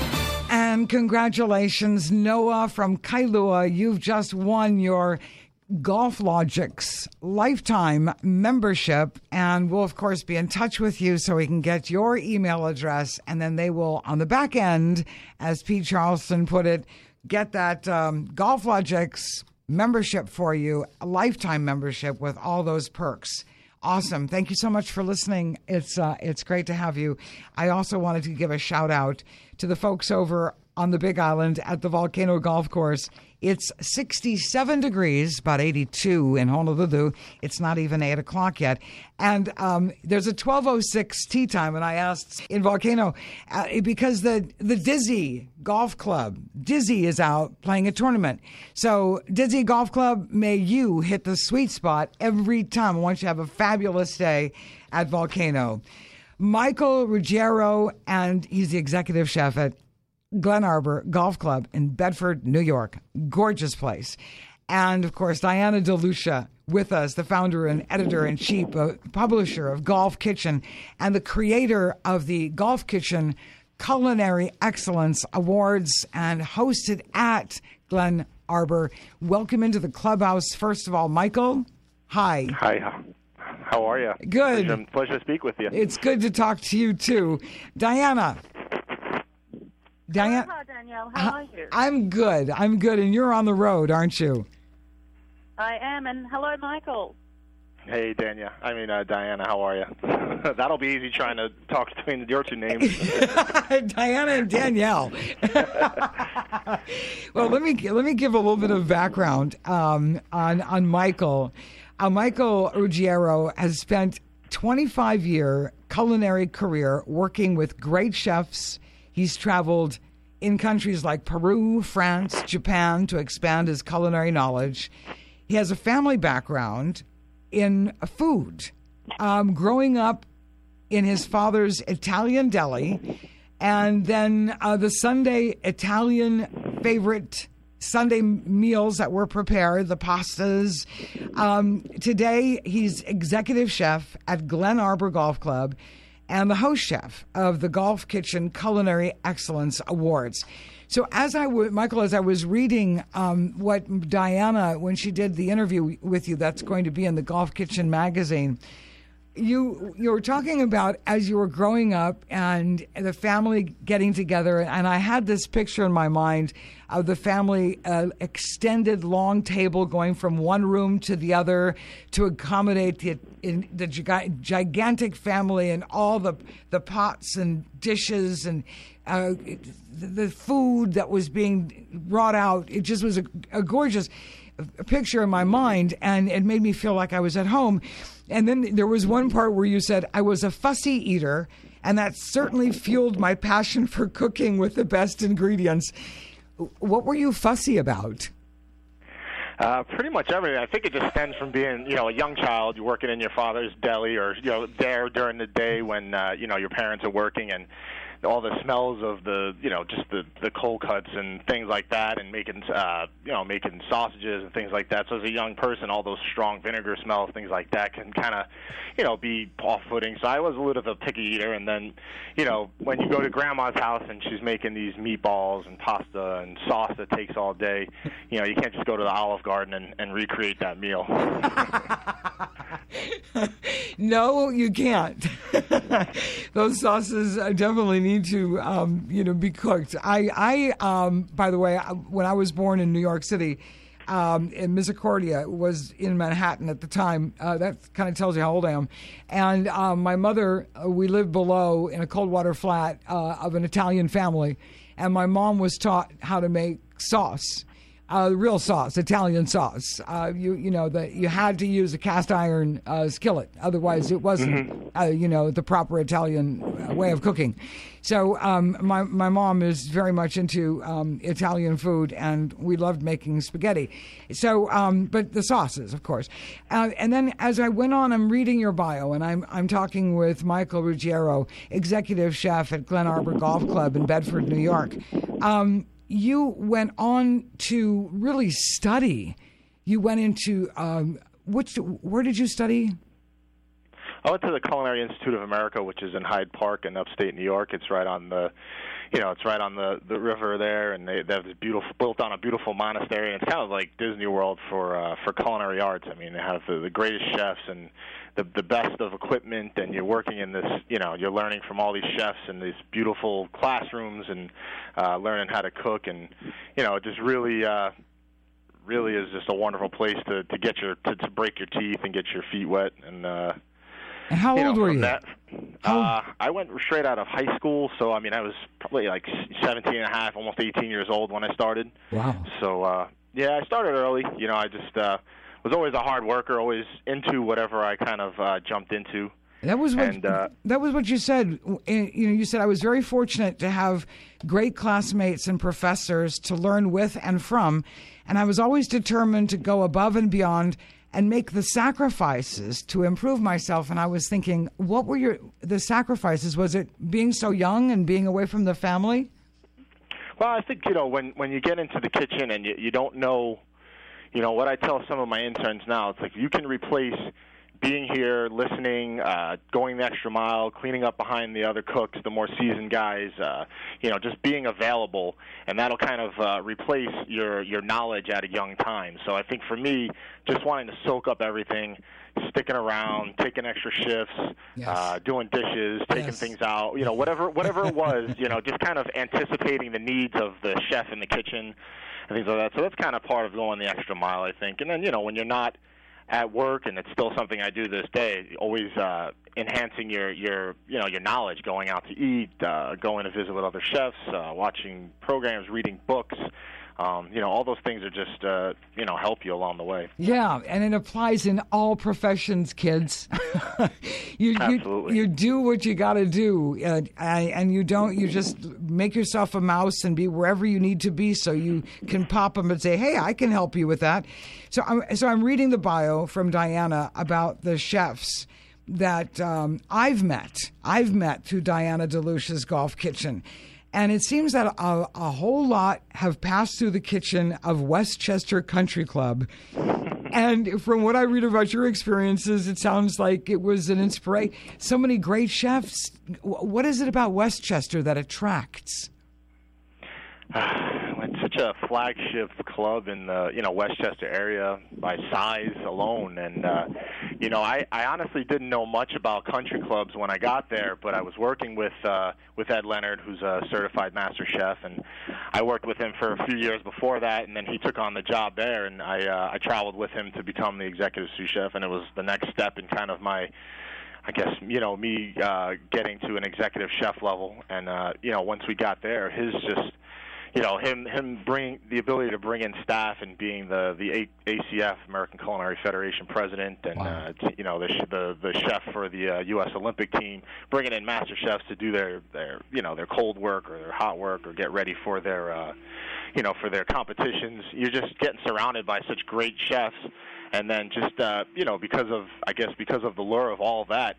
And congratulations, Noah from Kailua. You've just won your GolfLogic's lifetime membership, and we'll, of course, be in touch with you so we can get your email address, and then they will, on the back end, as Pete Charleston put it, get that GolfLogic's membership for you, a lifetime membership with all those perks. Awesome. Thank you so much for listening. It's great to have you. I also wanted to give a shout out to the folks over on the Big Island at the Volcano Golf Course. It's 67 degrees, about 82 in Honolulu. It's not even 8 o'clock yet. And there's a 12:06 tee time. And I asked in Volcano, because the Dizzy Golf Club, Dizzy is out playing a tournament. So Dizzy Golf Club, may you hit the sweet spot every time. I want you to have a fabulous day at Volcano. Michael Ruggiero, and he's the executive chef at Glen Arbor Golf Club in Bedford, New York. Gorgeous place. And, of course, Diana DeLucia with us, the founder and editor-in-chief, publisher of Golf Kitchen, and the creator of the Golf Kitchen Culinary Excellence Awards, and hosted at Glen Arbor. Welcome into the clubhouse. First of all, Michael, hi. Hi. How are you? Good. Pleasure to speak with you. It's good to talk to you, too. Diana. Hello, Danielle. How are you? I'm good. And you're on the road, aren't you? I am. And hello, Michael. Hey, Diana. How are you? That'll be easy trying to talk between your two names. Diana and Danielle. Well, let me give a little bit of background on Michael. Michael Ruggiero has spent 25-year culinary career working with great chefs. He's traveled in countries like Peru, France, Japan to expand his culinary knowledge. He has a family background in food, growing up in his father's Italian deli, and then the Sunday Italian favorite Sunday meals that were prepared, the pastas. Today, he's executive chef at Glen Arbor Golf Club and the host chef of the Golf Kitchen Culinary Excellence Awards. So Michael, as I was reading what Diana, when she did the interview with you, that's going to be in the Golf Kitchen magazine, you were talking about as you were growing up and the family getting together, and I had this picture in my mind of the family extended long table going from one room to the other to accommodate the gigantic family and all the pots and dishes and the food that was being brought out. It just was a gorgeous picture in my mind, and it made me feel like I was at home. And then there was one part where you said, I was a fussy eater, and that certainly fueled my passion for cooking with the best ingredients. What were you fussy about? Pretty much everything. I think it just stems from being, a young child. You're working in your father's deli, or there during the day when your parents are working, and all the smells of just the cold cuts and things like that, and making sausages and things like that. So as a young person, all those strong vinegar smells, things like that, can kind of be off-putting. So I was a little bit of a picky eater. And then when you go to grandma's house and she's making these meatballs and pasta and sauce that takes all day, you can't just go to the Olive Garden and recreate that meal. No, you can't. Those sauces definitely need to, be cooked. I by the way, when I was born in New York City, in Misericordia, was in Manhattan at the time. That kind of tells you how old I am. And my mother, we lived below in a cold water flat of an Italian family, and my mom was taught how to make sauce. Real sauce, Italian sauce. You had to use a cast iron skillet, otherwise it wasn't, the proper Italian way of cooking. So my mom is very much into Italian food, and we loved making spaghetti. So, but the sauces, of course. And then as I went on, I'm reading your bio, and I'm talking with Michael Ruggiero, executive chef at Glen Arbor Golf Club in Bedford, New York. You went on to really study. You went into where did you study? I went to the Culinary Institute of America, which is in Hyde Park in upstate New York. It's right on the, it's right on the river there, and they have this built on a beautiful monastery. And it's kind of like Disney World for culinary arts. I mean, they have the greatest chefs and the best of equipment, and you're working in this, you're learning from all these chefs in these beautiful classrooms and learning how to cook, and it just really is just a wonderful place to get to break your teeth and get your feet wet. And how old were you? I went straight out of high school, so I was probably like 17 and a half, almost 18 years old when I started. Wow. So I started early. I just was always a hard worker, always into whatever I kind of jumped into. That was what you said. You said I was very fortunate to have great classmates and professors to learn with and from, and I was always determined to go above and beyond and make the sacrifices to improve myself. And I was thinking, what were the sacrifices? Was it being so young and being away from the family? Well, I think when you get into the kitchen and you don't know, what I tell some of my interns now, it's like you can replace being here, listening, going the extra mile, cleaning up behind the other cooks, the more seasoned guys, just being available, and that'll kind of replace your knowledge at a young time. So I think for me, just wanting to soak up everything, sticking around, taking extra shifts, yes. Doing dishes, taking things out, whatever it was, just kind of anticipating the needs of the chef in the kitchen and things like that. So that's kind of part of going the extra mile, I think. And then, when you're not at work, and it's still something I do this day, always enhancing your knowledge, going out to eat, going to visit with other chefs, watching programs, reading books. All those things are just help you along the way. Yeah, and it applies in all professions, kids. Absolutely. You do what you got to do, and you just make yourself a mouse and be wherever you need to be, so you can pop them and say, "Hey, I can help you with that." So I'm reading the bio from Diana about the chefs that I've met through Diana DeLucia's Golf Kitchen. And it seems that a whole lot have passed through the kitchen of Westchester Country Club. And from what I read about your experiences, it sounds like it was an inspiration. So many great chefs. What is it about Westchester that attracts? It's such a flagship club in the Westchester area by size alone, and I honestly didn't know much about country clubs when I got there, but I was working with Ed Leonard, who's a certified master chef, and I worked with him for a few years before that, and then he took on the job there, and I traveled with him to become the executive sous chef, and it was the next step in kind of my, I guess, me getting to an executive chef level, and once we got there, his just him bringing the ability to bring in staff and being the ACF, American Culinary Federation president, and wow. The chef for the U.S. Olympic team, bringing in master chefs to do their cold work or their hot work or get ready for their for their competitions. You're just getting surrounded by such great chefs. And then just because of the lure of all of that,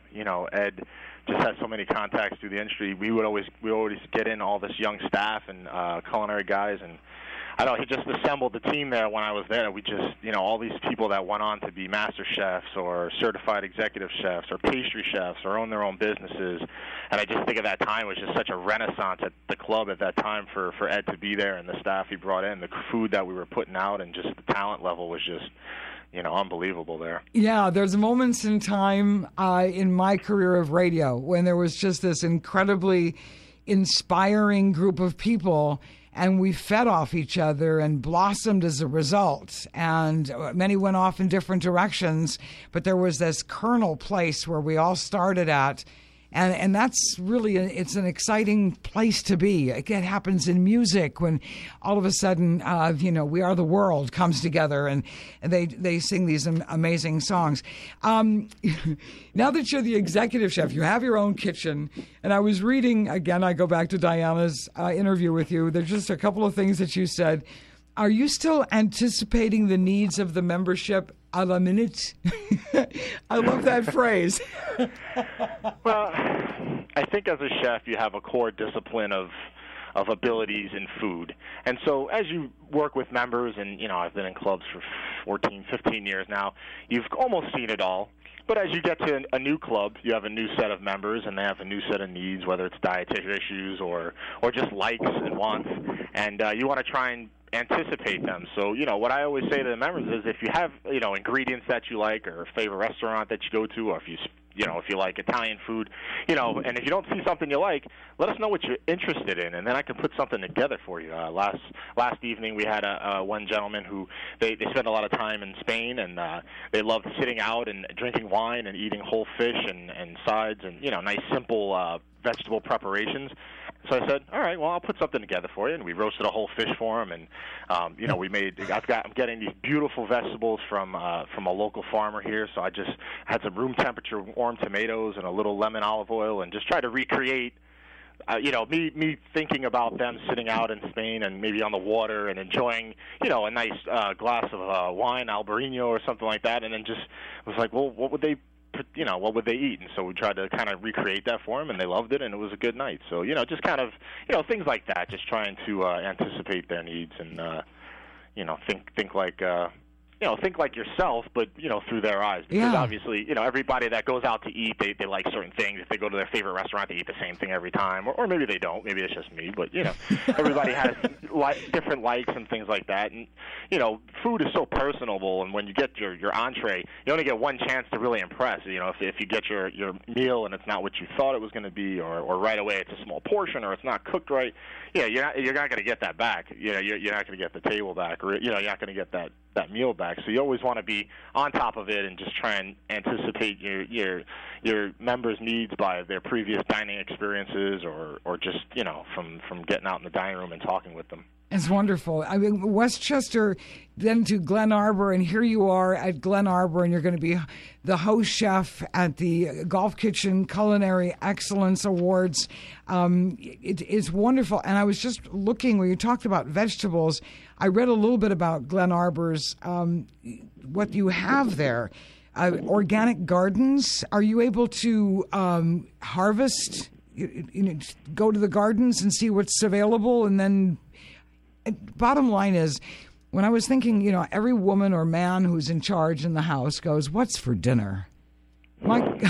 Ed just has so many contacts through the industry. We always get in all this young staff and culinary guys, and I don't know, he just assembled the team there when I was there. We just all these people that went on to be master chefs or certified executive chefs or pastry chefs or own their own businesses. And I just think at that time was just such a renaissance at the club at that time for Ed to be there, and the staff he brought in, the food that we were putting out, and just the talent level was just unbelievable there. Yeah, there's moments in time in my career of radio when there was just this incredibly inspiring group of people, and we fed off each other and blossomed as a result. And many went off in different directions, but there was this kernel place where we all started at. And that's really, it's an exciting place to be. It happens in music when all of a sudden, We Are the World comes together and they sing these amazing songs. Now that you're the executive chef, you have your own kitchen. And I was reading, again, I go back to Diana's interview with you. There's just a couple of things that you said. Are you still anticipating the needs of the membership à la minute? I love that phrase. Well, I think as a chef, you have a core discipline of abilities in food. And so as you work with members, and I've been in clubs for 14, 15 years now, you've almost seen it all. But as you get to a new club, you have a new set of members, and they have a new set of needs, whether it's dietary issues or just likes and wants, and you want to try and anticipate them. So, what I always say to the members is if you have, ingredients that you like, or a favorite restaurant that you go to, or if you like Italian food, and if you don't see something you like, let us know what you're interested in, and then I can put something together for you. Last evening we had one gentleman who they spent a lot of time in Spain, and they loved sitting out and drinking wine and eating whole fish and sides and nice simple vegetable preparations. So I said, all right, well, I'll put something together for you, and we roasted a whole fish for him, and I'm getting these beautiful vegetables from a local farmer here. So I just had some room temperature warm tomatoes and a little lemon olive oil, and just try to recreate, me thinking about them sitting out in Spain and maybe on the water and enjoying, a nice glass of wine, Albarino or something like that, and then just was like, well, what would they eat? And so we tried to kind of recreate that for them, and they loved it, and it was a good night. So, just kind of, things like that, just trying to anticipate their needs and, think like yourself, but, through their eyes. Because obviously, everybody that goes out to eat, they like certain things. If they go to their favorite restaurant, they eat the same thing every time. Or maybe they don't. Maybe it's just me. But, everybody has different likes and things like that. And, food is so personable. And when you get your entree, you only get one chance to really impress. If you get your meal and it's not what you thought it was going to be, or right away it's a small portion, or it's not cooked right, you're not going to get that back. You're not going to get the table back, or you're not going to get that meal back. So you always want to be on top of it and just try and anticipate your members' needs by their previous dining experiences, or just from getting out in the dining room and talking with them. It's wonderful. I mean, Westchester, then to Glen Arbor, and here you are at Glen Arbor, and you're going to be the host chef at the Golf Kitchen Culinary Excellence Awards. It is wonderful. And I was just looking, when you talked about vegetables, I read a little bit about Glen Arbor's, what you have there. Organic gardens. Are you able to harvest, go to the gardens and see what's available, and then... Bottom line is, when I was thinking, every woman or man who's in charge in the house goes, what's for dinner? And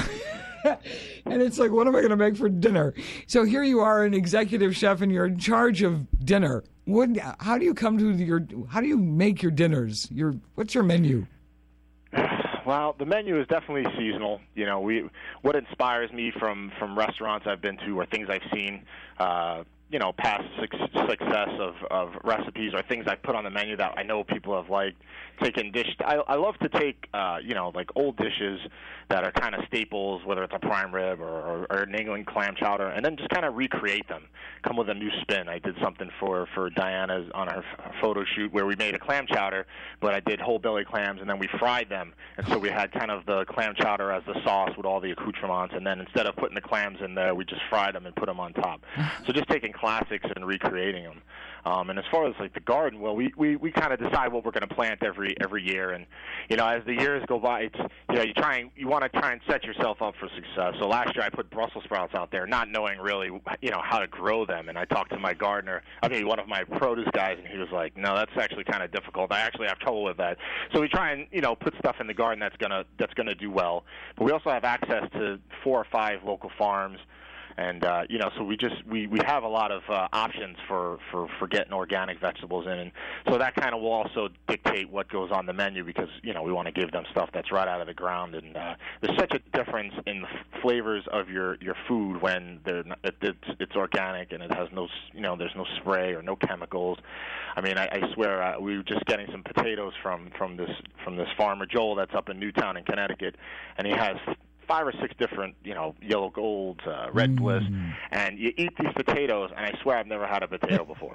it's like, what am I going to make for dinner? So here you are, an executive chef, and you're in charge of dinner. How do you make your dinners? What's your menu? Well, the menu is definitely seasonal. What inspires me from restaurants I've been to, or things I've seen, past success of recipes, or things I put on the menu that I know people have liked. I love to take, like old dishes that are kind of staples, whether it's a prime rib or an England clam chowder, and then just kind of recreate them, come with a new spin. I did something for Diana on her photo shoot where we made a clam chowder, but I did whole belly clams, and then we fried them. And so we had kind of the clam chowder as the sauce with all the accoutrements, and then instead of putting the clams in there, we just fried them and put them on top. So just taking classics and recreating them. And as far as like the garden, well, we kind of decide what we're going to plant every year, and as the years go by, it's you want to try and set yourself up for success. So last year I put Brussels sprouts out there, not knowing really how to grow them, and I talked to my gardener, one of my produce guys, and he was like, no, that's actually kind of difficult. I actually have trouble with that. So we try and put stuff in the garden that's gonna do well, but we also have access to 4 or 5 local farms. And so we have a lot of options for getting organic vegetables in, and so that kind of will also dictate what goes on the menu, because we want to give them stuff that's right out of the ground. And there's such a difference in the flavors of your food when it's organic and it has there's no spray or no chemicals. I mean, I swear we were just getting some potatoes from this farmer Joel that's up in Newtown in Connecticut, and he has 5 or 6 different, yellow golds, red bliss, and you eat these potatoes, and I swear I've never had a potato before.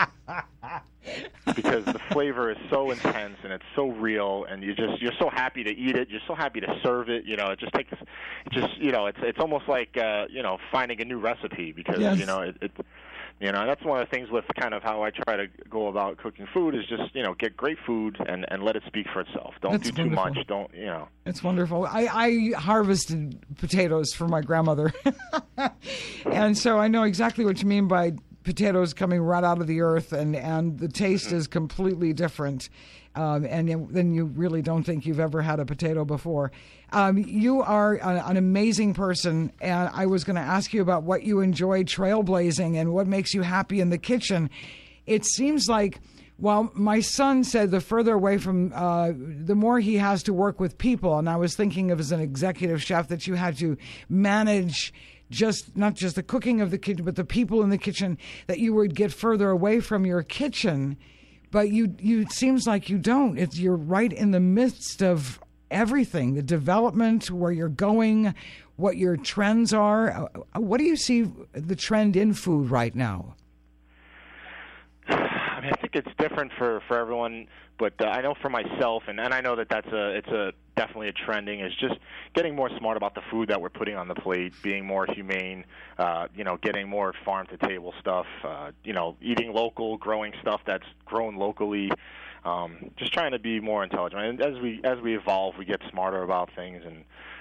Because the flavor is so intense and it's so real, and you're so happy to eat it. You're so happy to serve it. It's almost like finding a new recipe, because that's one of the things with kind of how I try to go about cooking food is just get great food and let it speak for itself. Don't do too much. Don't It's wonderful. I harvested potatoes for my grandmother, and so I know exactly what you mean by potatoes coming right out of the earth, and the taste is completely different. And then you really don't think you've ever had a potato before. You are an amazing person, and I was going to ask you about what you enjoy trailblazing and what makes you happy in the kitchen. It seems like, well, my son said the further away from, the more he has to work with people, and I was thinking of as an executive chef that you had to manage not just the cooking of the kitchen, but the people in the kitchen, that you would get further away from your kitchen. But you it seems like you don't. You're right in the midst of everything, the development, where you're going, what your trends are. What do you see the trend in food right now? I mean, I think it's different for everyone, but I know for myself, and I know that it's definitely a trending, is just getting more smart about the food that we're putting on the plate, being more humane, getting more farm-to-table stuff, eating local, growing stuff that's grown locally, just trying to be more intelligent. And as we evolve, we get smarter about things, and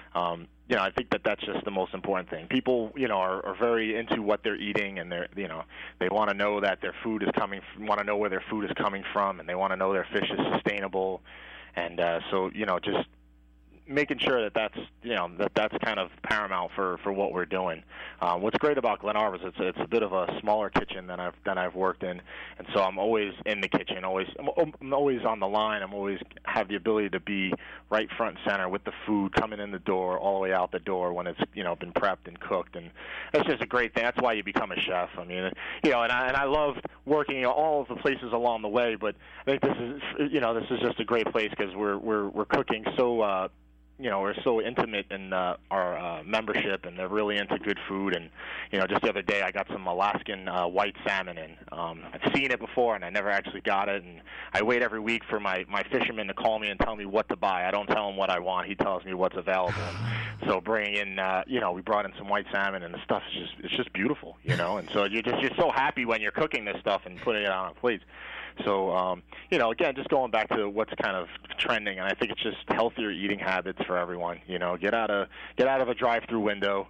I think that's just the most important thing. People, are very into what they're eating, and they want to know that their food is want to know where their food is coming from, and they want to know their fish is sustainable, and so just making sure that's kind of paramount for what we're doing. What's great about Glen Arbor is it's a bit of a smaller kitchen than I've worked in, and so I'm always in the kitchen. I'm always on the line. I'm always have the ability to be right front and center with the food coming in the door, all the way out the door when it's been prepped and cooked, and that's just a great thing. That's why you become a chef. I mean, and I loved working all of the places along the way, but I think this is just a great place because we're cooking so. We're so intimate in our membership, and they're really into good food. And, just the other day I got some Alaskan white salmon, and I've seen it before, and I never actually got it. And I wait every week for my fisherman to call me and tell me what to buy. I don't tell him what I want. He tells me what's available. So bringing in, we brought in some white salmon, and the stuff it's just beautiful, And so you're so happy when you're cooking this stuff and putting it on plates. So, again, just going back to what's kind of trending, and I think it's just healthier eating habits for everyone. Get out of a drive-through window.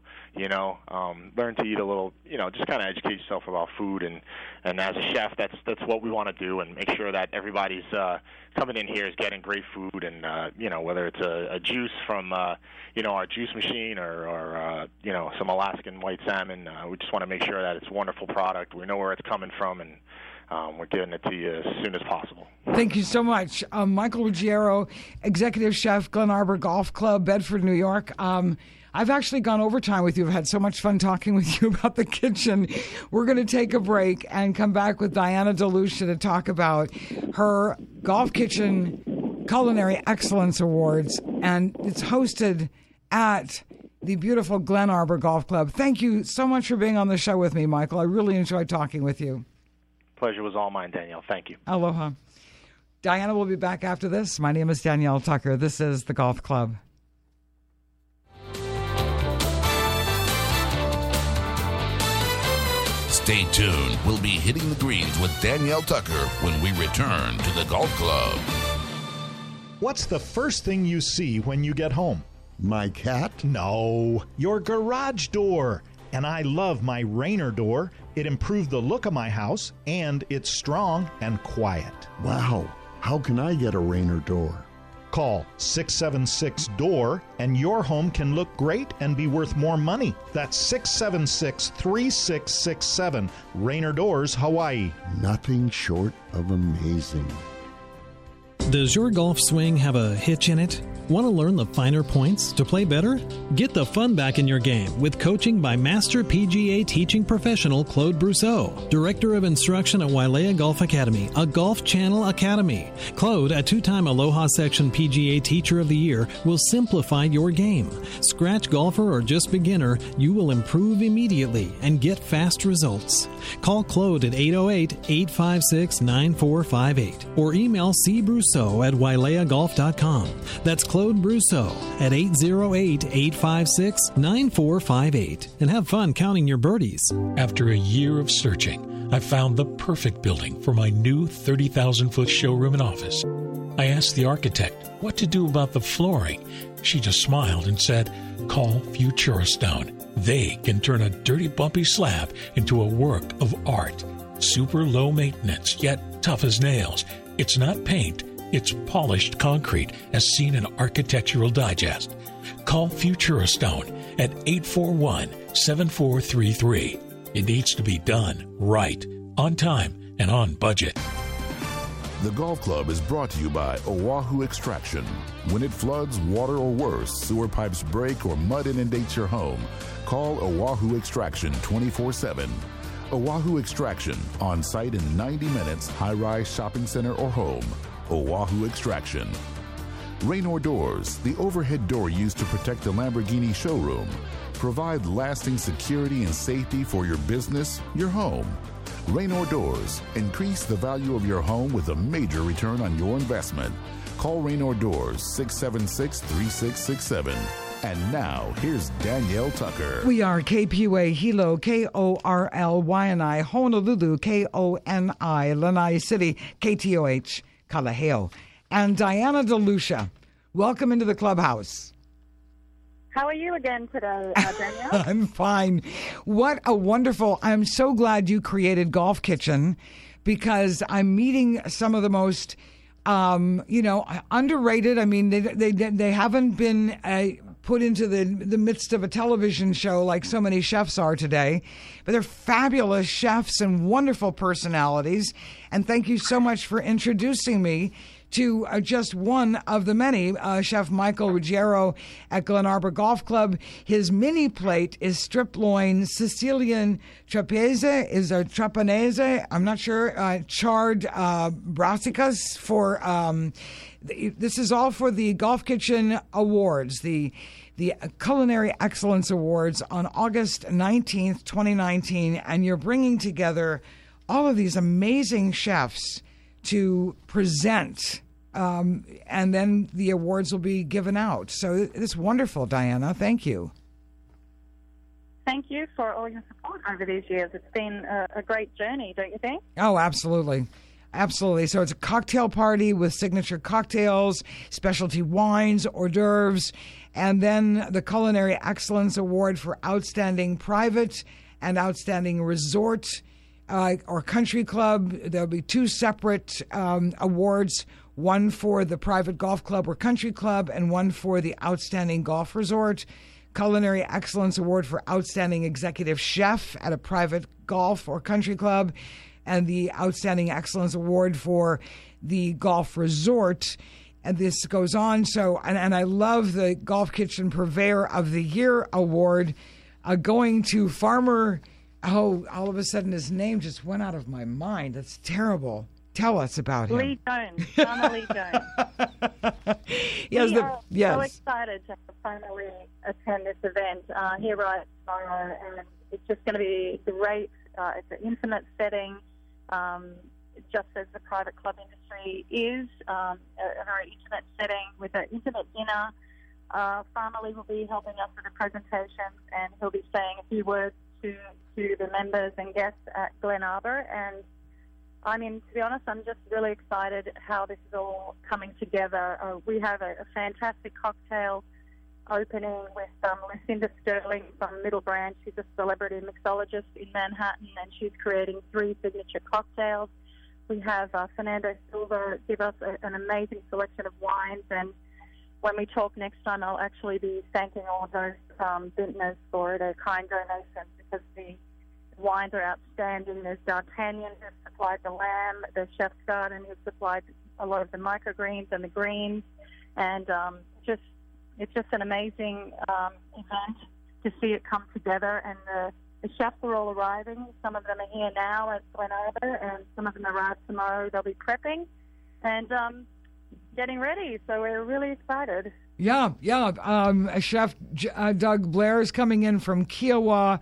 Learn to eat a little. Just kind of educate yourself about food, and as a chef, that's what we want to do, and make sure that everybody's coming in here is getting great food, and whether it's a juice from our juice machine or some Alaskan white salmon, we just want to make sure that it's a wonderful product. We know where it's coming from, and we're getting it to you as soon as possible. Thank you so much. Michael Ruggiero, Executive Chef, Glen Arbor Golf Club, Bedford, New York. I've actually gone overtime with you. I've had so much fun talking with you about the kitchen. We're going to take a break and come back with Diana DeLucia to talk about her Golf Kitchen Culinary Excellence Awards, and it's hosted at the beautiful Glen Arbor Golf Club. Thank you so much for being on the show with me, Michael. I really enjoyed talking with you. Pleasure was all mine, Danielle. Thank you. Aloha. Diana will be back after this. My name is Danielle Tucker. This is The Golf Club. Stay tuned. We'll be hitting the greens with Danielle Tucker when we return to The Golf Club. What's the first thing you see when you get home? My cat? No, your garage door. And I love my Rainer door. It improved the look of my house, and it's strong and quiet. Wow. How can I get a Rainer door? Call 676-DOOR, and your home can look great and be worth more money. That's 676-3667. Rainer Doors, Hawaii. Nothing short of amazing. Does your golf swing have a hitch in it? Want to learn the finer points to play better? Get the fun back in your game with coaching by Master PGA teaching professional Claude Brousseau, Director of Instruction at Wailea Golf Academy, a Golf Channel academy. Claude, a two-time Aloha Section PGA Teacher of the Year, will simplify your game. Scratch golfer or just beginner, you will improve immediately and get fast results. Call Claude at 808-856-9458 or email cbrousseau@waileagolf.com. That's Claude Brousseau at 808-856-9458. And have fun counting your birdies. After a year of searching, I found the perfect building for my new 30,000-foot showroom and office. I asked the architect what to do about the flooring. She just smiled and said, "Call Futurostone. They can turn a dirty, bumpy slab into a work of art. Super low maintenance, yet tough as nails. It's not paint, it's polished concrete, as seen in Architectural Digest. Call Futurostone at 841-7433. It needs to be done right, on time, and on budget." The Golf Club is brought to you by Oahu Extraction. When it floods, water, or worse, sewer pipes break, or mud inundates your home, call Oahu Extraction 24/7. Oahu Extraction, on site in 90 minutes, high-rise shopping center or home. Oahu Extraction. Raynor Doors, the overhead door used to protect the Lamborghini showroom. Provide lasting security and safety for your business, your home. Raynor Doors, increase the value of your home with a major return on your investment. Call Raynor Doors, 676-3667. And now, here's Danielle Tucker. We are KPUA Hilo, KORLYNI, Honolulu, KONI, Lanai City, KTOH, Kalaheo. And Diana DeLucia, welcome into the clubhouse. How are you again today, Danielle? I'm fine. What a wonderful, I'm so glad you created Golf Kitchen, because I'm meeting some of the most, underrated. I mean, they haven't been put into the midst of a television show like so many chefs are today, but they're fabulous chefs and wonderful personalities. And thank you so much for introducing me to just one of the many, Chef Michael Ruggiero at Glen Arbor Golf Club. His mini plate is strip loin Sicilian trapanese, I'm not sure, charred brassicas for, this is all for the Golf Kitchen Awards, the Culinary Excellence Awards on August 19th, 2019, and you're bringing together all of these amazing chefs to present, and then the awards will be given out. So it's wonderful, Diana. Thank you. Thank you for all your support over these years. It's been a great journey, don't you think? Oh, absolutely. Absolutely. So it's a cocktail party with signature cocktails, specialty wines, hors d'oeuvres, and then the Culinary Excellence Award for Outstanding Private and Outstanding Resort or Country Club. There'll be two separate awards, one for the private golf club or country club and one for the Outstanding Golf Resort. Culinary Excellence Award for Outstanding Executive Chef at a private golf or country club, and the Outstanding Excellence Award for the Golf Resort. And this goes on. So, and I love the Golf Kitchen Purveyor of the Year Award going to Farmer. Oh, all of a sudden his name just went out of my mind. That's terrible. Tell us about him. Lee Jones. Farmer Lee Jones. Yes, we are so excited to have Farmer Lee attend this event. He arrives tomorrow, and it's just going to be great. It's an intimate setting, just as the private club industry is, a very intimate setting with an intimate dinner. Farmer Lee will be helping us with the presentations, and he'll be saying a few words to the members and guests at Glen Arbor. And I mean, to be honest, I'm just really excited how this is all coming together. We have a fantastic cocktail opening with Lucinda Sterling from Middle Branch. She's a celebrity mixologist in Manhattan, and she's creating 3 signature cocktails. We have Fernando Silva give us an amazing selection of wines, and when we talk next time, I'll actually be thanking all of those vintners for their kind donations, because the wines are outstanding. There's D'Artagnan, who's supplied the lamb. There's Chef's Garden, who's supplied a lot of the microgreens and the greens. And it's just an amazing event to see it come together. And the chefs are all arriving. Some of them are here now at Glen Arbor, and some of them arrive tomorrow. They'll be prepping and getting ready. So we're really excited. Yeah. Chef Doug Blair is coming in from Kiowa.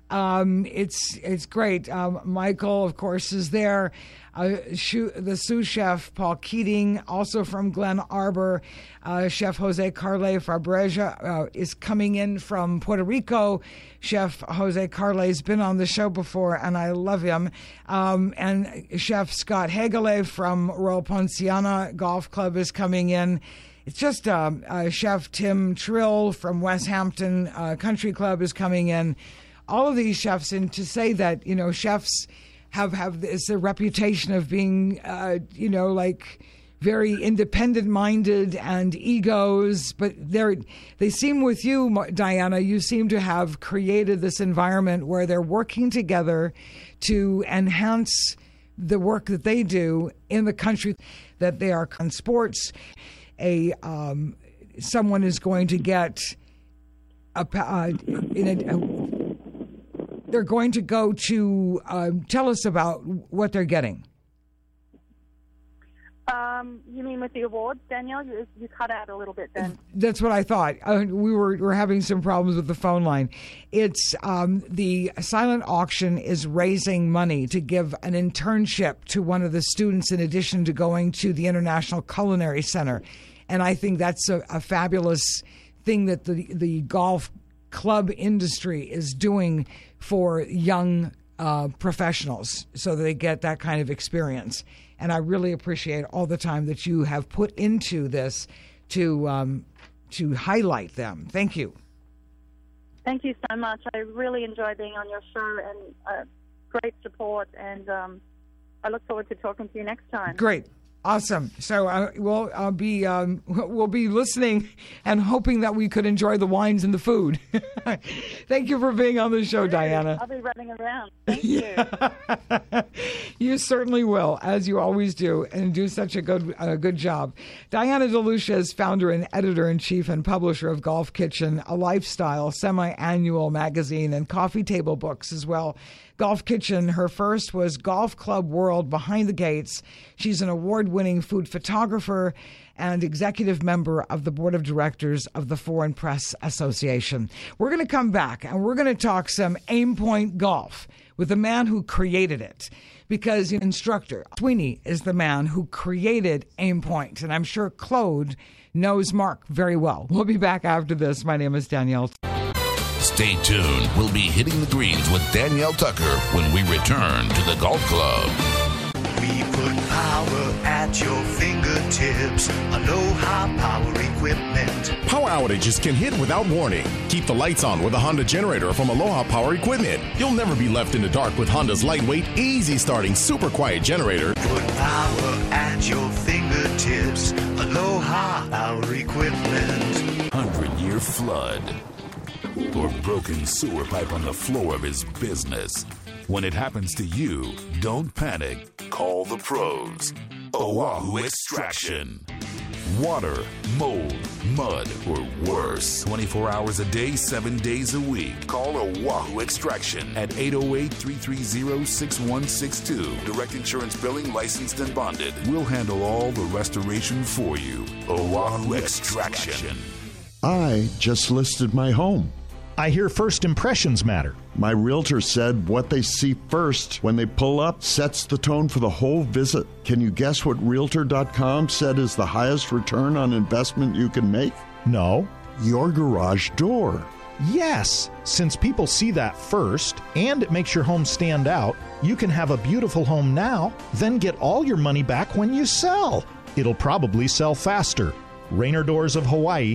It's great. Michael, of course, is there. The sous chef, Paul Keating, also from Glen Arbor. Chef Jose Carle Fabreja is coming in from Puerto Rico. Chef Jose Carle has been on the show before, and I love him. And Chef Scott Hegele from Royal Ponciana Golf Club is coming in. it's just Chef Tim Trill from West Hampton Country Club is coming in. All of these chefs, and to say that, chefs have this a reputation of being, like very independent-minded and egos, but they seem with you, Diana, you seem to have created this environment where they're working together to enhance the work that they do in the country, that they are on sports. Someone is going to get they're going to go to tell us about what they're getting. You mean with the awards, Danielle? You cut out a little bit then. That's what I thought. We were having some problems with the phone line. It's the silent auction is raising money to give an internship to one of the students in addition to going to the International Culinary Center. And I think that's a fabulous thing that the golf club industry is doing for young professionals so that they get that kind of experience. And I really appreciate all the time that you have put into this to highlight them. Thank you. Thank you so much. I really enjoy being on your show, and great support. And I look forward to talking to you next time. Great. Awesome. So we'll be listening and hoping that we could enjoy the wines and the food. Thank you for being on the show, Diana. I'll be running around. Thank you. You certainly will, as you always do, and do such a good job. Diana DeLucia is founder and editor-in-chief and publisher of Golf Kitchen, a lifestyle semi-annual magazine, and coffee table books as well. Golf Kitchen, her first was Golf Club World Behind the Gates. She's an award-winning food photographer and executive member of the board of directors of the Foreign Press Association. We're going to come back and we're going to talk some aim point golf with the man who created it. Because instructor Sweeney is the man who created aim point. And I'm sure Claude knows Mark very well. We'll be back after this. My name is Danielle. Stay tuned. We'll be hitting the greens with Danielle Tucker when we return to the Golf Club. We put power at your fingertips. Aloha Power Equipment. Power outages can hit without warning. Keep the lights on with a Honda generator from Aloha Power Equipment. You'll never be left in the dark with Honda's lightweight, easy-starting, super quiet generator. Put power at your fingertips. Aloha Power Equipment. 100-year flood or broken sewer pipe on the floor of his business. When it happens to you, don't panic. Call the pros. Oahu Extraction. Water, mold, mud, or worse. 24 hours a day, 7 days a week. Call Oahu Extraction at 808-330-6162. Direct insurance billing, licensed and bonded. We'll handle all the restoration for you. Oahu Extraction. I just listed my home. I hear first impressions matter. My realtor said what they see first when they pull up sets the tone for the whole visit. Can you guess what Realtor.com said is the highest return on investment you can make? No. Your garage door. Yes. Since people see that first, and it makes your home stand out, you can have a beautiful home now, then get all your money back when you sell. It'll probably sell faster. Rainer Doors of Hawaii,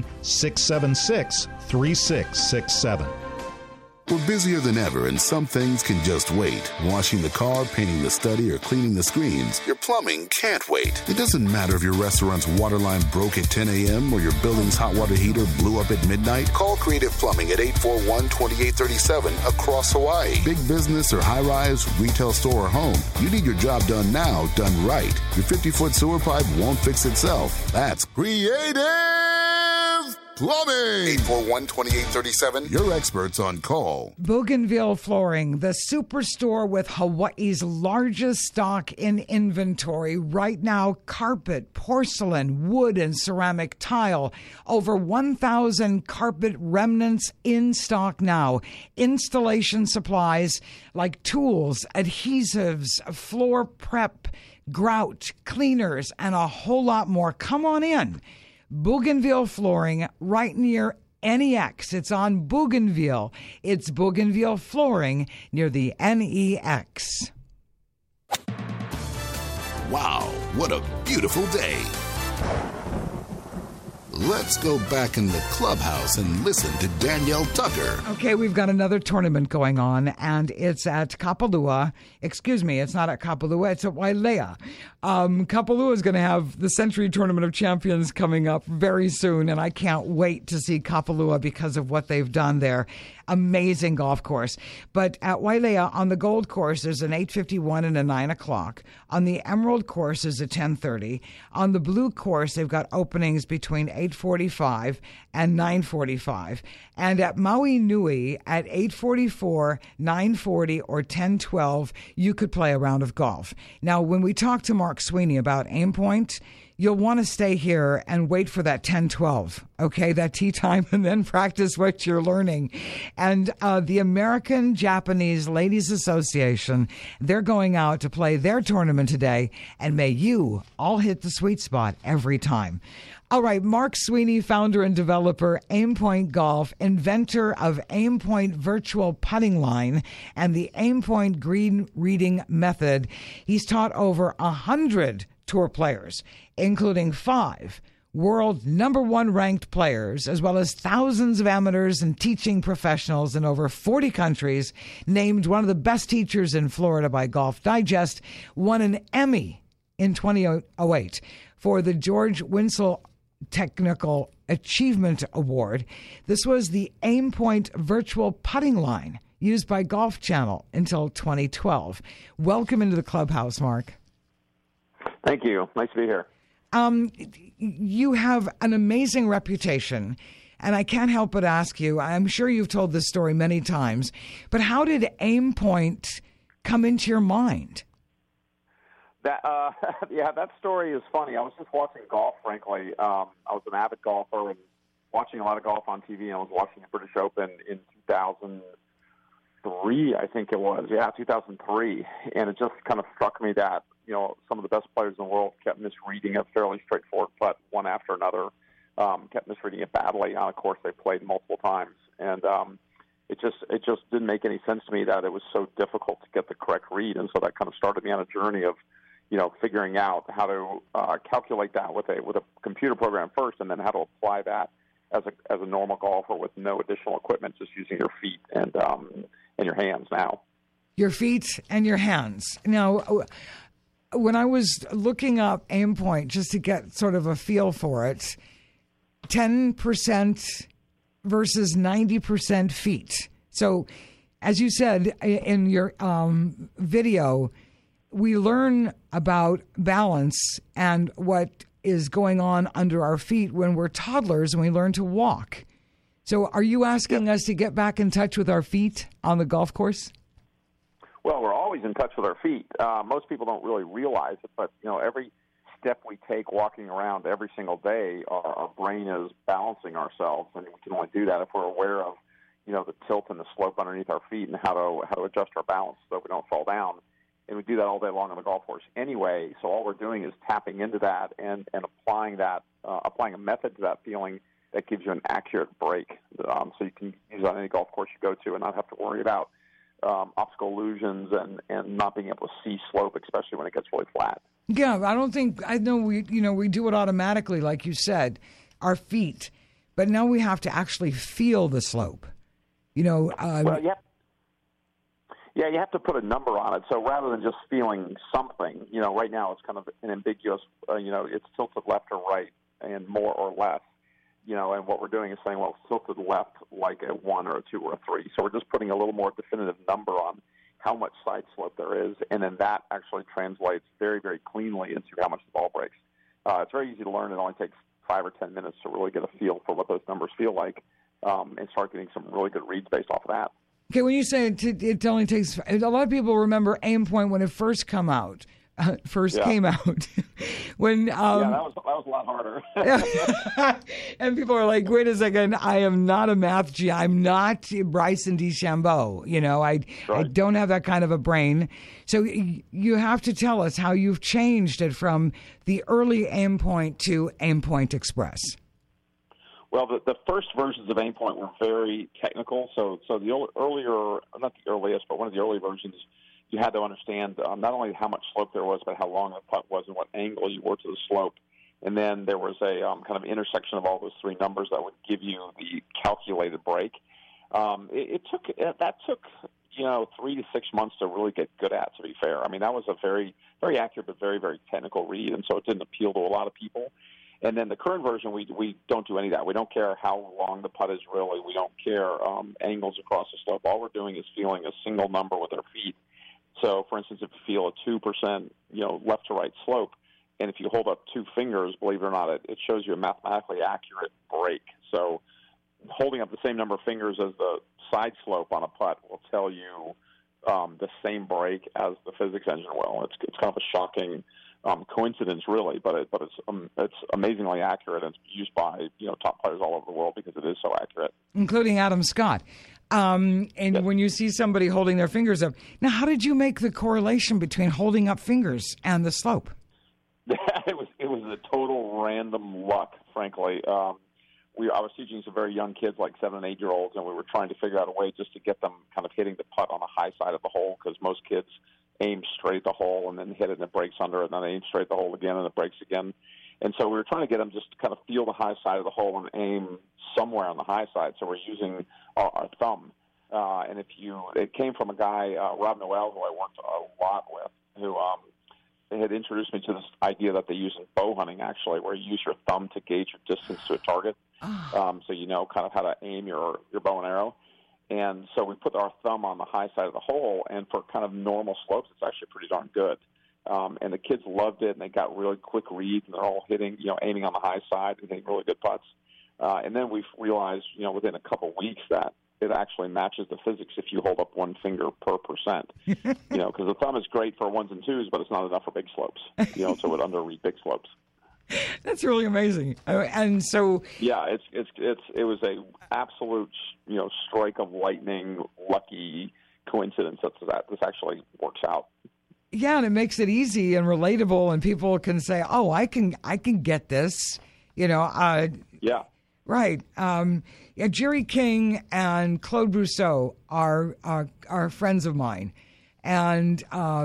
676-3667. We're busier than ever, and some things can just wait. Washing the car, painting the study, or cleaning the screens. Your plumbing can't wait. It doesn't matter if your restaurant's water line broke at 10 a.m. or your building's hot water heater blew up at midnight. Call Creative Plumbing at 841-2837 across Hawaii. Big business or high-rise, retail store or home. You need your job done now, done right. Your 50-foot sewer pipe won't fix itself. That's Creative Plumbing. 841-2837. Your experts on call. Bougainville Flooring, the superstore with Hawaii's largest stock in inventory. Right now, carpet, porcelain, wood, and ceramic tile. Over 1,000 carpet remnants in stock now. Installation supplies like tools, adhesives, floor prep, grout, cleaners, and a whole lot more. Come on in. Bougainville Flooring, right near NEX. It's on Bougainville. It's Bougainville Flooring near the NEX. Wow, what a beautiful day. let's go back in the clubhouse and listen to Danielle Tucker. Okay, we've got another tournament going on, and it's at Kapalua. Excuse me, it's not at Kapalua, it's at Wailea. Kapalua is going to have the Century Tournament of Champions coming up very soon, and I can't wait to see Kapalua because of what they've done there. Amazing golf course. But at Wailea, on the Gold course, there's an 8:51 and a 9 o'clock. On the Emerald course is a 10:30. On the Blue course, they've got openings between 8:45 and 9:45. And at Maui Nui, at 8:44, 9:40, or 10:12, you could play a round of golf. Now, when we talk to Mark Sweeney about Aimpoint, you'll want to stay here and wait for that 10-12, okay, that tee time, and then practice what you're learning. And the American Japanese Ladies Association, they're going out to play their tournament today, and may you all hit the sweet spot every time. All right, Mark Sweeney, founder and developer, Aimpoint Golf, inventor of Aimpoint Virtual Putting Line and the Aimpoint Green Reading Method. He's taught over 100 tour players, including 5 world #1 ranked players, as well as thousands of amateurs and teaching professionals in over 40 countries, named one of the best teachers in Florida by Golf Digest, won an Emmy in 2008 for the George Winslow Technical Achievement Award. This was the Aimpoint Virtual Putting Line used by Golf Channel until 2012. Welcome into the clubhouse, Mark. Thank you. Nice to be here. You have an amazing reputation, and I can't help but ask you, I'm sure you've told this story many times, but how did Aimpoint come into your mind? That story is funny. I was just watching golf, frankly. I was an avid golfer and watching a lot of golf on TV. I was watching the British Open in 2003, I think it was. Yeah, 2003. And it just kind of struck me that, some of the best players in the world kept misreading a fairly straightforward putt one after another, kept misreading it badly on a course they played multiple times. And it just didn't make any sense to me that it was so difficult to get the correct read. And so that kind of started me on a journey of, figuring out how to calculate that with a computer program first, and then how to apply that as a normal golfer with no additional equipment, just using your feet and your hands now. Your feet and your hands. Now, when I was looking up Aimpoint just to get sort of a feel for it, 10% versus 90% feet. So, as you said in your video, we learn about balance and what is going on under our feet when we're toddlers and we learn to walk. So are you asking us to get back in touch with our feet on the golf course? Well, we're always in touch with our feet. Most people don't really realize it, but every step we take walking around every single day, our brain is balancing ourselves, and we can only do that if we're aware of the tilt and the slope underneath our feet and how to adjust our balance so we don't fall down. And we do that all day long on the golf course anyway. So all we're doing is tapping into that and applying a method to that feeling that gives you an accurate break. So you can use it on any golf course you go to and not have to worry about optical illusions and not being able to see slope, especially when it gets really flat. Yeah, I know we do it automatically, like you said, our feet, but now we have to actually feel the slope. Yeah, you have to put a number on it. So rather than just feeling something, right now it's kind of an ambiguous, it's tilted left or right and more or less, and what we're doing is saying, well, it's tilted left like a 1 or a 2 or a 3. So we're just putting a little more definitive number on how much side slope there is, and then that actually translates very, very cleanly into how much the ball breaks. It's very easy to learn. It only takes 5 or 10 minutes to really get a feel for what those numbers feel like and start getting some really good reads based off of that. Okay, when you say it only takes, a lot of people remember Aimpoint when it first came out. When that was a lot harder. And people are like, "Wait a second, I am not a math G. I'm not Bryson DeChambeau. I don't have that kind of a brain." So you have to tell us how you've changed it from the early Aimpoint to Aimpoint Express. Well, the first versions of Aimpoint were very technical. So the earlier, not the earliest, but one of the early versions, you had to understand not only how much slope there was, but how long the putt was and what angle you were to the slope. and then there was a kind of intersection of all those three numbers that would give you the calculated break. That took 3 to 6 months to really get good at, to be fair. I mean, that was a very, very accurate but very, very technical read, and so it didn't appeal to a lot of people. And then the current version, we don't do any of that. We don't care how long the putt is really. We don't care angles across the slope. All we're doing is feeling a single number with our feet. So, for instance, if you feel a 2%, left to right slope, and if you hold up two fingers, believe it or not, it shows you a mathematically accurate break. So holding up the same number of fingers as the side slope on a putt will tell you the same break as the physics engine will. It's kind of a shocking coincidence, really, but it's amazingly accurate, and it's used by top players all over the world because it is so accurate, including Adam Scott. Yes. When you see somebody holding their fingers up, now how did you make the correlation between holding up fingers and the slope? It was a total random luck, frankly. I was teaching some very young kids, like 7 and 8 year olds, and we were trying to figure out a way just to get them kind of hitting the putt on the high side of the hole, because most kids aim straight at the hole and then hit it and it breaks under, and then aim straight at the hole again and it breaks again. And so we were trying to get them just to kind of feel the high side of the hole and aim somewhere on the high side. So we're using our thumb. And it came from a guy, Rob Noel, who I worked a lot with, who had introduced me to this idea that they use in bow hunting, actually, where you use your thumb to gauge your distance to a target. So you know kind of how to aim your bow and arrow. And so we put our thumb on the high side of the hole, and for kind of normal slopes, it's actually pretty darn good. And the kids loved it, and they got really quick reads, and they're all hitting, aiming on the high side and hitting really good putts. And then we've realized, within a couple weeks that it actually matches the physics if you hold up one finger per percent. Because the thumb is great for ones and twos, but it's not enough for big slopes. So it would underread big slopes. That's really amazing. And so, yeah, it was a absolute strike of lightning, lucky coincidence that this actually works out. Yeah, and it makes it easy and relatable, and people can say, "Oh, I can get this." Yeah. Right. Jerry King and Claude Brousseau are friends of mine. And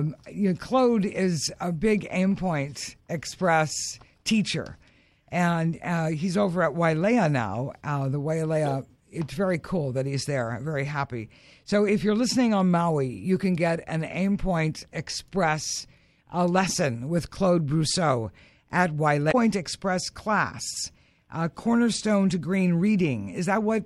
Claude is a big Aimpoint Express teacher. And he's over at Wailea now. The Wailea, it's very cool that he's there. I'm very happy. So if you're listening on Maui, you can get an Aimpoint Express lesson with Claude Brousseau at Wailea. Aimpoint Express class. Cornerstone to Green reading. Is that what?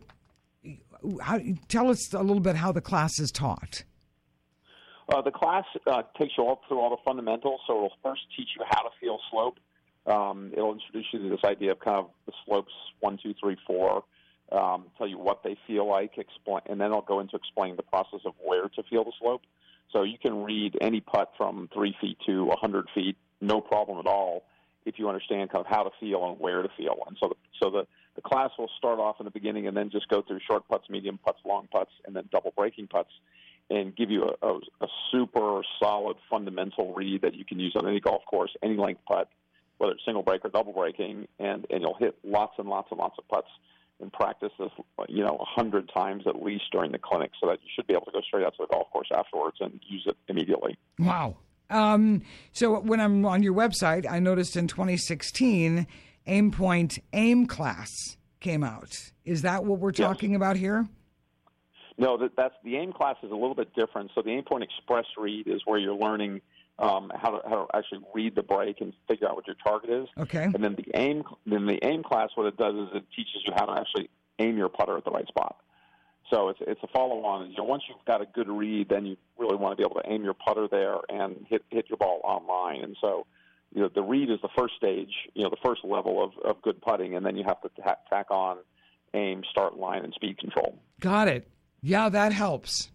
Tell us a little bit how the class is taught. The class takes you all through all the fundamentals. So it'll first teach you how to feel slope. It'll introduce you to this idea of kind of the slopes 1, 2, 3, 4. Tell you what they feel like, explain, and then I'll go into explaining the process of where to feel the slope. So you can read any putt from 3 feet to 100 feet, no problem at all, if you understand kind of how to feel and where to feel. And so the class will start off in the beginning and then just go through short putts, medium putts, long putts, and then double breaking putts, and give you a super solid fundamental read that you can use on any golf course, any length putt, whether it's single break or double breaking, and you'll hit lots and lots and lots of putts and practice this 100 times at least during the clinic, so that you should be able to go straight out to the golf course afterwards and use it immediately. Wow. So when I'm on your website, I noticed in 2016, Aimpoint Aim Class came out. Is that what we're talking about here? No, that's the Aim Class is a little bit different. So the Aimpoint Express read is where you're learning how to actually read the break and figure out what your target is. Okay. And then the Aim Class, what it does is it teaches you how to actually aim your putter at the right spot. So it's a follow-on. Once you've got a good read, then you really want to be able to aim your putter there and hit your ball online. And so, the read is the first stage, the first level of good putting, and then you have to tack on aim, start line, and speed control. Got it. Yeah, that helps.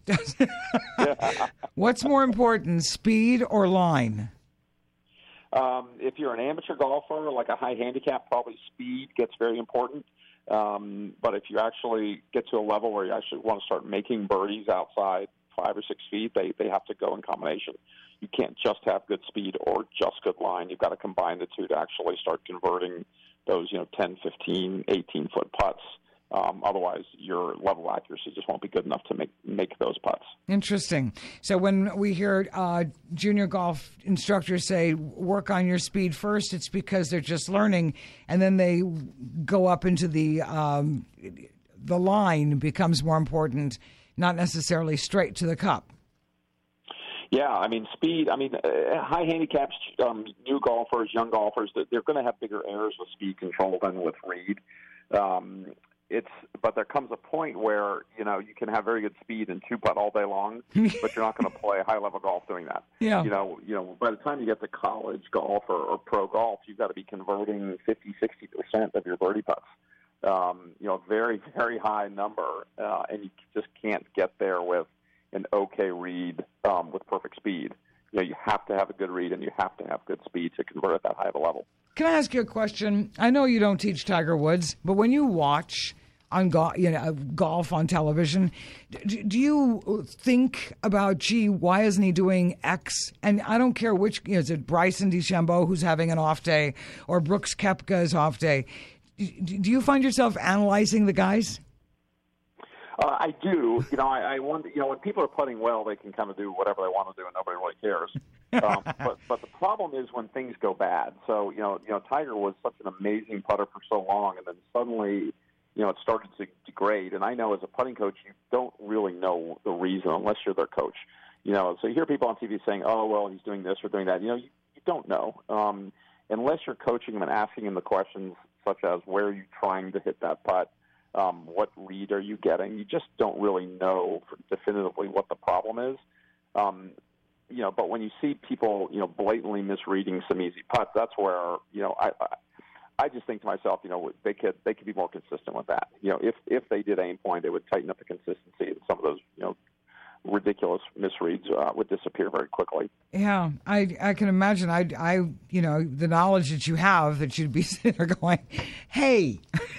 What's more important, speed or line? If you're an amateur golfer, like a high handicap, probably speed gets very important. But if you actually get to a level where you actually want to start making birdies outside 5 or 6 feet, they have to go in combination. You can't just have good speed or just good line. You've got to combine the two to actually start converting those 10, 15, 18-foot putts Otherwise, your level of accuracy just won't be good enough to make those putts. Interesting. So when we hear junior golf instructors say, work on your speed first, it's because they're just learning, and then they go up into the line becomes more important, not necessarily straight to the cup. Yeah, I mean, speed. I mean, high handicaps, new golfers, young golfers, they're going to have bigger errors with speed control than with read. But there comes a point where you can have very good speed and two putt all day long, but you're not going to play high level golf doing that. Yeah. By the time you get to college golf or pro golf, you've got to be converting 50-60% of your birdie putts. Very, very high number, and you just can't get there with an okay read with perfect speed. You have to have a good read and you have to have good speed to convert at that high of a level. Can I ask you a question? I know you don't teach Tiger Woods, but when you watch on golf on television, do you think about, gee, why isn't he doing X? And I don't care which, is it Bryson DeChambeau who's having an off day or Brooks Koepka's off day? Do you find yourself analyzing the guys? I do. I wonder. When people are putting well, they can kind of do whatever they want to do, and nobody really cares. But the problem is when things go bad. So Tiger was such an amazing putter for so long, and then suddenly, it started to degrade. And I know as a putting coach, you don't really know the reason unless you're their coach. So you hear people on TV saying, "Oh, well, he's doing this or doing that." You don't know unless you're coaching him and asking him the questions such as, "Where are you trying to hit that putt? What read are you getting?" You just don't really know definitively what the problem is. But when you see people, blatantly misreading some easy putts, that's where, I just think to myself, they could be more consistent with that. If they did aim point, they would tighten up the consistency, and some of those, ridiculous misreads would disappear very quickly. Yeah, I can imagine. The knowledge that you have, that you'd be sitting there going, "Hey,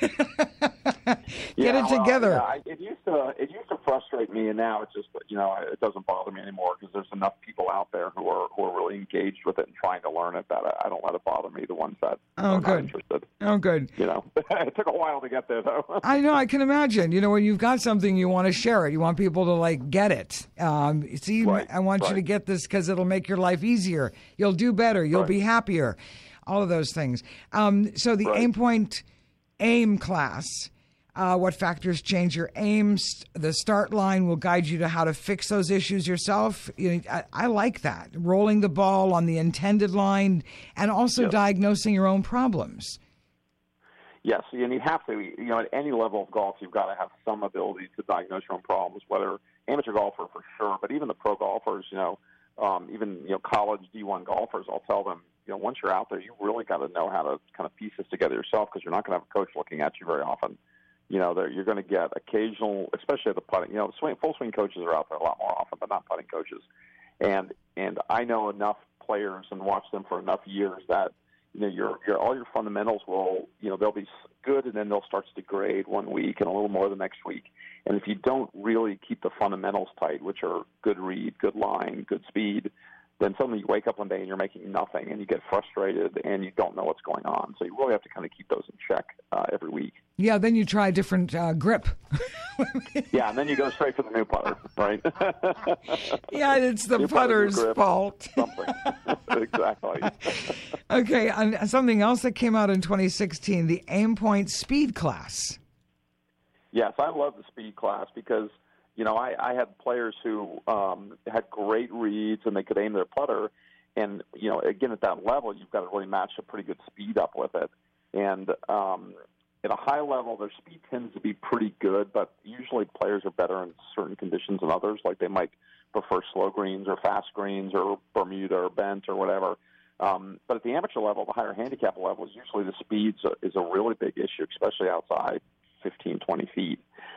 get it together." It used to frustrate me, and now it's just it doesn't bother me anymore because there's enough people out there who are really engaged with it and trying to learn it that I don't let it bother me. The ones that are not interested. Oh, good. It took a while to get there, though. I know. I can imagine. When you've got something, you want to share it. You want people to get it. Right, I want you to get this because it'll make your life easier. You'll do better. You'll be happier. All of those things. So the aim class. What factors change your aims? The start line will guide you to how to fix those issues yourself. I like that. Rolling the ball on the intended line and also diagnosing your own problems. Yes, and you have to, at any level of golf, you've got to have some ability to diagnose your own problems, whether amateur golfer for sure, but even the pro golfers, even college D1 golfers, I'll tell them, once you're out there, you really got to know how to kind of piece this together yourself because you're not going to have a coach looking at you very often. You're going to get occasional, especially at the putting. Full swing coaches are out there a lot more often, but not putting coaches. And I know enough players and watched them for enough years that your all your fundamentals will they'll be good and then they'll start to degrade one week and a little more the next week. And if you don't really keep the fundamentals tight, which are good read, good line, good speed, then suddenly you wake up one day and you're making nothing and you get frustrated and you don't know what's going on. So you really have to kind of keep those in check every week. Yeah, then you try a different grip. Yeah, and then you go straight for the new putter, right? Yeah, it's the putter's fault. Exactly. Okay, and something else that came out in 2016, the Aim Point Speed Class. Yes, I love the speed class because, I had players who had great reads and they could aim their putter. And, again, at that level, you've got to really match a pretty good speed up with it. And at a high level, their speed tends to be pretty good, but usually players are better in certain conditions than others. Like they might prefer slow greens or fast greens or Bermuda or bent or whatever. But at the amateur level, the higher handicap levels, usually the speed is a really big issue, especially outside 15, 20 feet.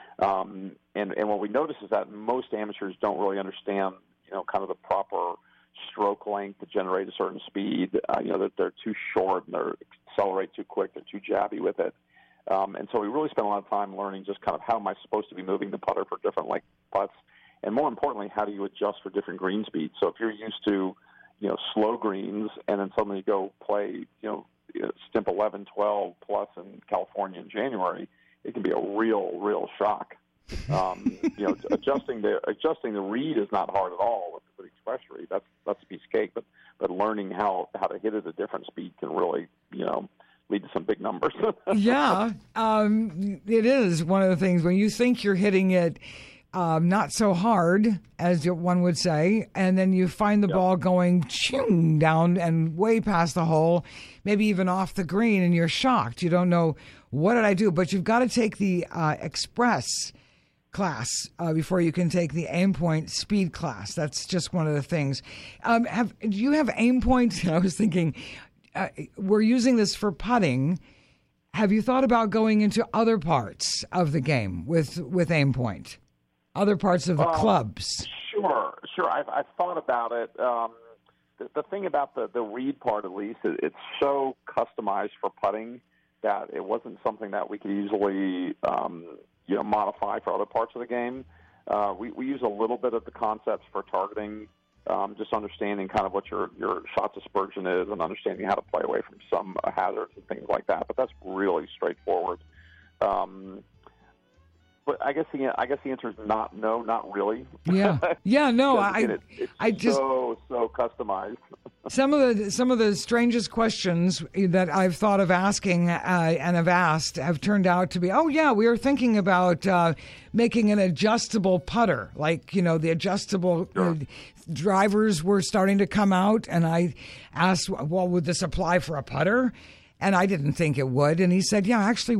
And what we notice is that most amateurs don't really understand, kind of the proper stroke length to generate a certain speed. They're too short and they accelerate too quick. They're too jabby with it. And so we really spend a lot of time learning just kind of how am I supposed to be moving the putter for different length putts, and more importantly, how do you adjust for different green speeds? So if you're used to, slow greens, and then suddenly you go play, stimp 11, 12 plus in California in January, it can be a real shock. Adjusting the read is not hard at all with Express Read. That's a piece of cake. But learning how to hit at a different speed can really lead to some big numbers. Yeah, it is one of the things when you think you're hitting it not so hard, as one would say, and then you find the ball going ching down and way past the hole, maybe even off the green, and you're shocked. You don't know, what did I do? But you've got to take the Express class before you can take the Aimpoint speed class. That's just one of the things. Do you have Aimpoint? I was thinking, we're using this for putting. Have you thought about going into other parts of the game with Aimpoint? Other parts of the clubs? Sure. I've thought about it. The thing about the read part, at least, it's so customized for putting that it wasn't something that we could easily modify for other parts of the game. We use a little bit of the concepts for targeting, just understanding kind of what your shot dispersion is and understanding how to play away from some hazards and things like that. But that's really straightforward. But I guess the answer is no, not really. Yeah, no. It's so customized. Some of the strangest questions that I've thought of asking and have asked have turned out to be, we were thinking about making an adjustable putter, like the adjustable drivers were starting to come out, and I asked, well, would this apply for a putter? And I didn't think it would. And he said, actually,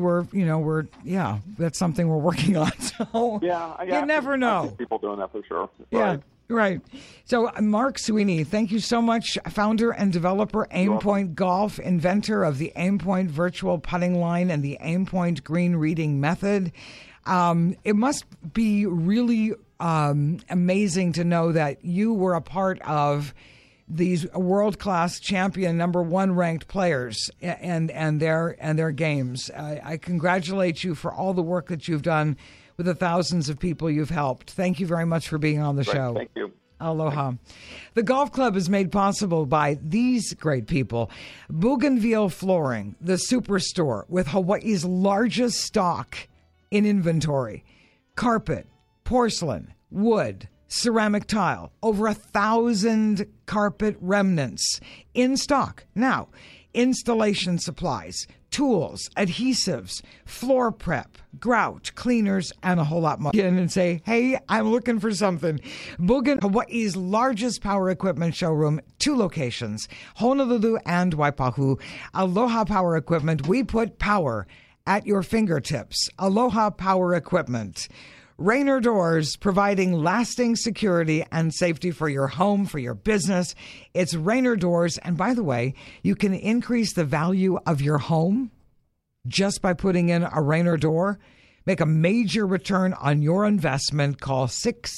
that's something we're working on. So you never know. I see people doing that for sure. Yeah, right. So Mark Sweeney, thank you so much. Founder and developer, Aimpoint Golf, inventor of the Aimpoint virtual putting line and the Aimpoint green reading method. It must be really amazing to know that you were a part of these world-class champion number 1 ranked players and their games. I congratulate you for all the work that you've done with the thousands of people you've helped. Thank you very much for being on the show. Thank you. Aloha. The Golf Club is made possible by these great people. Bougainville Flooring, the superstore with Hawaii's largest stock in inventory. Carpet, porcelain, wood, ceramic tile, over 1,000 carpet remnants in stock. Now, installation supplies, tools, adhesives, floor prep, grout, cleaners, and a whole lot more. And say, hey, I'm looking for something. Bougainville, Hawaii's largest power equipment showroom, 2 locations, Honolulu and Waipahu. Aloha Power Equipment, we put power at your fingertips. Aloha Power Equipment. Rainer Doors, providing lasting security and safety for your home, for your business. It's Rainer Doors. And by the way, you can increase the value of your home just by putting in a Rainer door. Make a major return on your investment. Call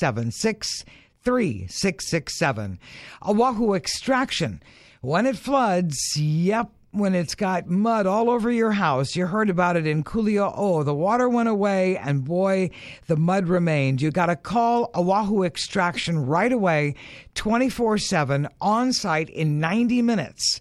676-3667. Oahu Extraction. When it floods, when it's got mud all over your house. You heard about it in Kulia'o. The water went away, and boy, the mud remained. You got to call Oahu Extraction right away, 24/7, on site in 90 minutes.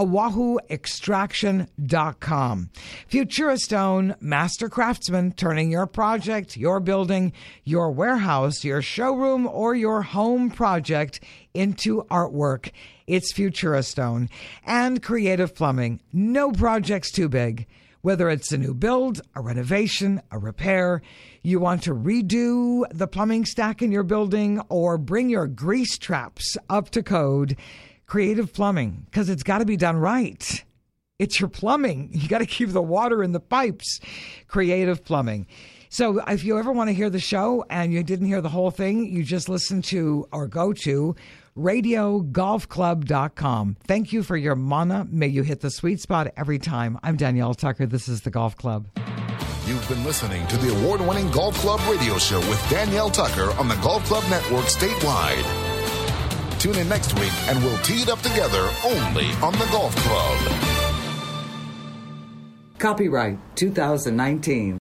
OahuExtraction.com. Futura Stone, master craftsman, turning your project, your building, your warehouse, your showroom, or your home project into artwork. It's Futura Stone. And Creative Plumbing. No project's too big. Whether it's a new build, a renovation, a repair, you want to redo the plumbing stack in your building or bring your grease traps up to code, Creative Plumbing, because it's got to be done right. It's your plumbing. You got to keep the water in the pipes. Creative Plumbing. So if you ever want to hear the show and you didn't hear the whole thing, you just listen to or go to RadioGolfClub.com. Thank you for your mana. May you hit the sweet spot every time. I'm Danielle Tucker. This is the Golf Club. You've been listening to the award-winning Golf Club radio show with Danielle Tucker on the Golf Club Network statewide. Tune in next week and we'll tee it up together only on the Golf Club. Copyright 2019.